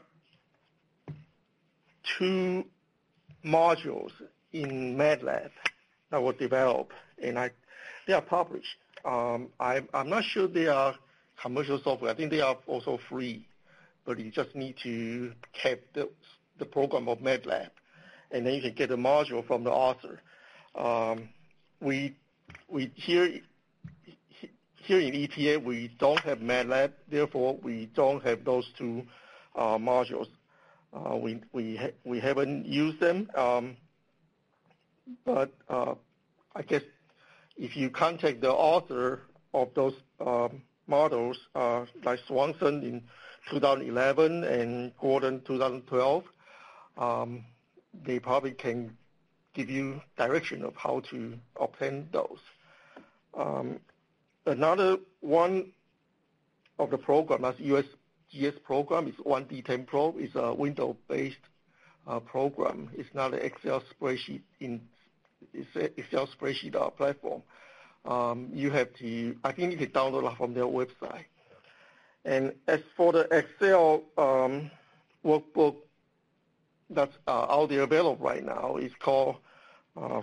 two modules in MATLAB that were developed, and I, they are published. Um, I, I'm not sure they are commercial software. I think they are also free, but you just need to have the, the program of MATLAB, and then you can get a module from the author. Um, we, we here, here in E P A, we don't have MATLAB, therefore we don't have those two uh, modules. Uh, we we ha we haven't used them, um, but uh, I guess if you contact the author of those um, models, uh, like Swanson in two thousand eleven and Gordon two thousand twelve, um, they probably can give you direction of how to obtain those. Um, another one of the program, that's U S G S program, is one D ten Pro. It's a Windows-based uh, program. It's not an Excel spreadsheet. In it's an Excel spreadsheet uh, platform. Um, you have to, I think you can download it from their website. And as for the Excel um, workbook that's uh, out there available right now, it's called uh,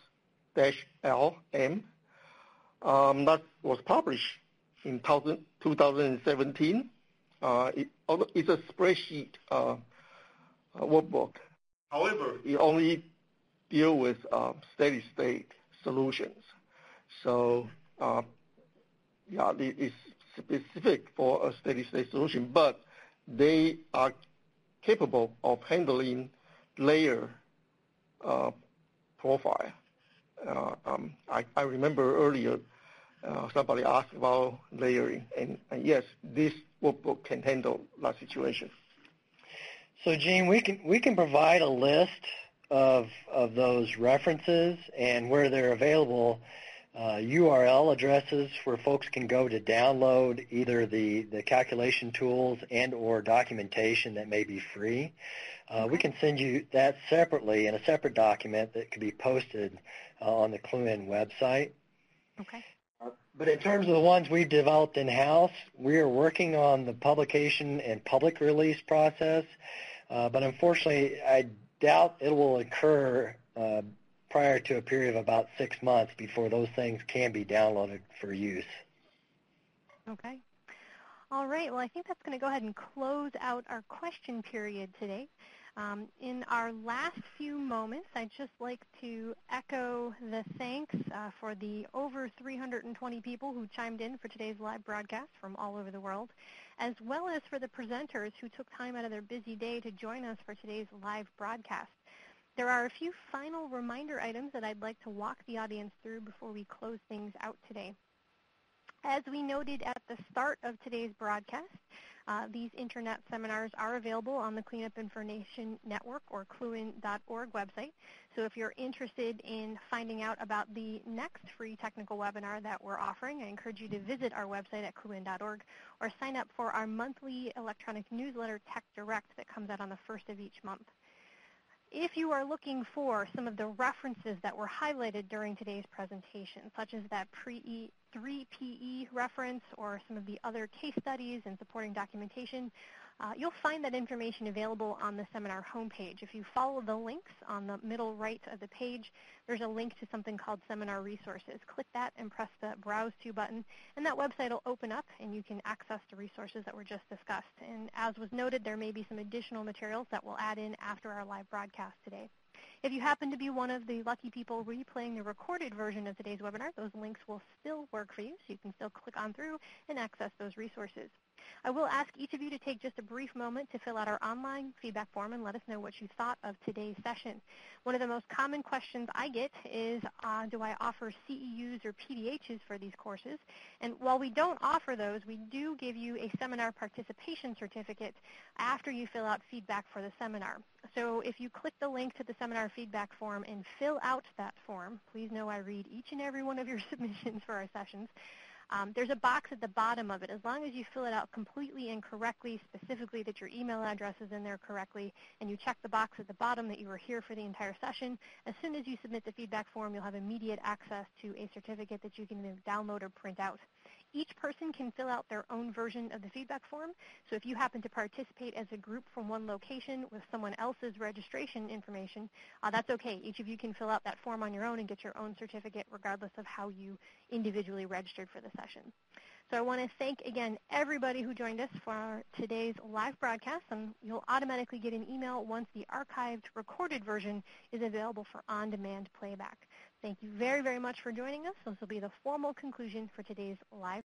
Flux-L M. Um, that was published in two thousand seventeen. Uh, it, it's a spreadsheet uh, uh, workbook. However, it only deals with uh, steady-state solutions. So, uh, yeah, it is specific for a steady-state solution, but they are capable of handling layer uh, profile. Uh, um, I, I remember earlier uh, somebody asked about layering, and, and yes, this workbook can handle that situation. So, Gene, we can we can provide a list of of those references and where they're available. Uh, U R L addresses where folks can go to download either the, the calculation tools and or documentation that may be free. Uh, okay. We can send you that separately in a separate document that can be posted uh, on the ClueIn website. Okay. Uh, but in terms of the ones we've developed in-house, we are working on the publication and public release process. Uh, but unfortunately, I doubt it will occur uh, prior to a period of about six months before those things can be downloaded for use. Okay. All right. Well, I think that's going to go ahead and close out our question period today. Um, in our last few moments, I'd just like to echo the thanks uh, for the over three hundred twenty people who chimed in for today's live broadcast from all over the world, as well as for the presenters who took time out of their busy day to join us for today's live broadcast. There are a few final reminder items that I'd like to walk the audience through before we close things out today. As we noted at the start of today's broadcast, uh, these internet seminars are available on the Cleanup Information Network or cluin dot org website. So if you're interested in finding out about the next free technical webinar that we're offering, I encourage you to visit our website at cluin dot org or sign up for our monthly electronic newsletter, Tech Direct, that comes out on the first of each month. If you are looking for some of the references that were highlighted during today's presentation, such as that pre three P E reference or some of the other case studies and supporting documentation, uh, you'll find that information available on the seminar homepage. If you follow the links on the middle right of the page, there's a link to something called Seminar Resources. Click that and press the Browse To button, and that website will open up and you can access the resources that were just discussed. And as was noted, there may be some additional materials that we'll add in after our live broadcast today. If you happen to be one of the lucky people replaying the recorded version of today's webinar, those links will still work for you, so you can still click on through and access those resources. I will ask each of you to take just a brief moment to fill out our online feedback form and let us know what you thought of today's session. One of the most common questions I get is, uh, do I offer C E Us or P D Hs for these courses? And while we don't offer those, we do give you a seminar participation certificate after you fill out feedback for the seminar. So if you click the link to the seminar feedback form and fill out that form, please know I read each and every one of your submissions for our sessions. Um, there's a box at the bottom of it. As long as you fill it out completely and correctly, specifically that your email address is in there correctly, and you check the box at the bottom that you were here for the entire session, as soon as you submit the feedback form, you'll have immediate access to a certificate that you can download or print out. Each person can fill out their own version of the feedback form, so if you happen to participate as a group from one location with someone else's registration information, uh, that's okay. Each of you can fill out that form on your own and get your own certificate regardless of how you individually registered for the session. So I want to thank, again, everybody who joined us for today's live broadcast, and you'll automatically get an email once the archived recorded version is available for on-demand playback. Thank you very, very much for joining us. This will be the formal conclusion for today's live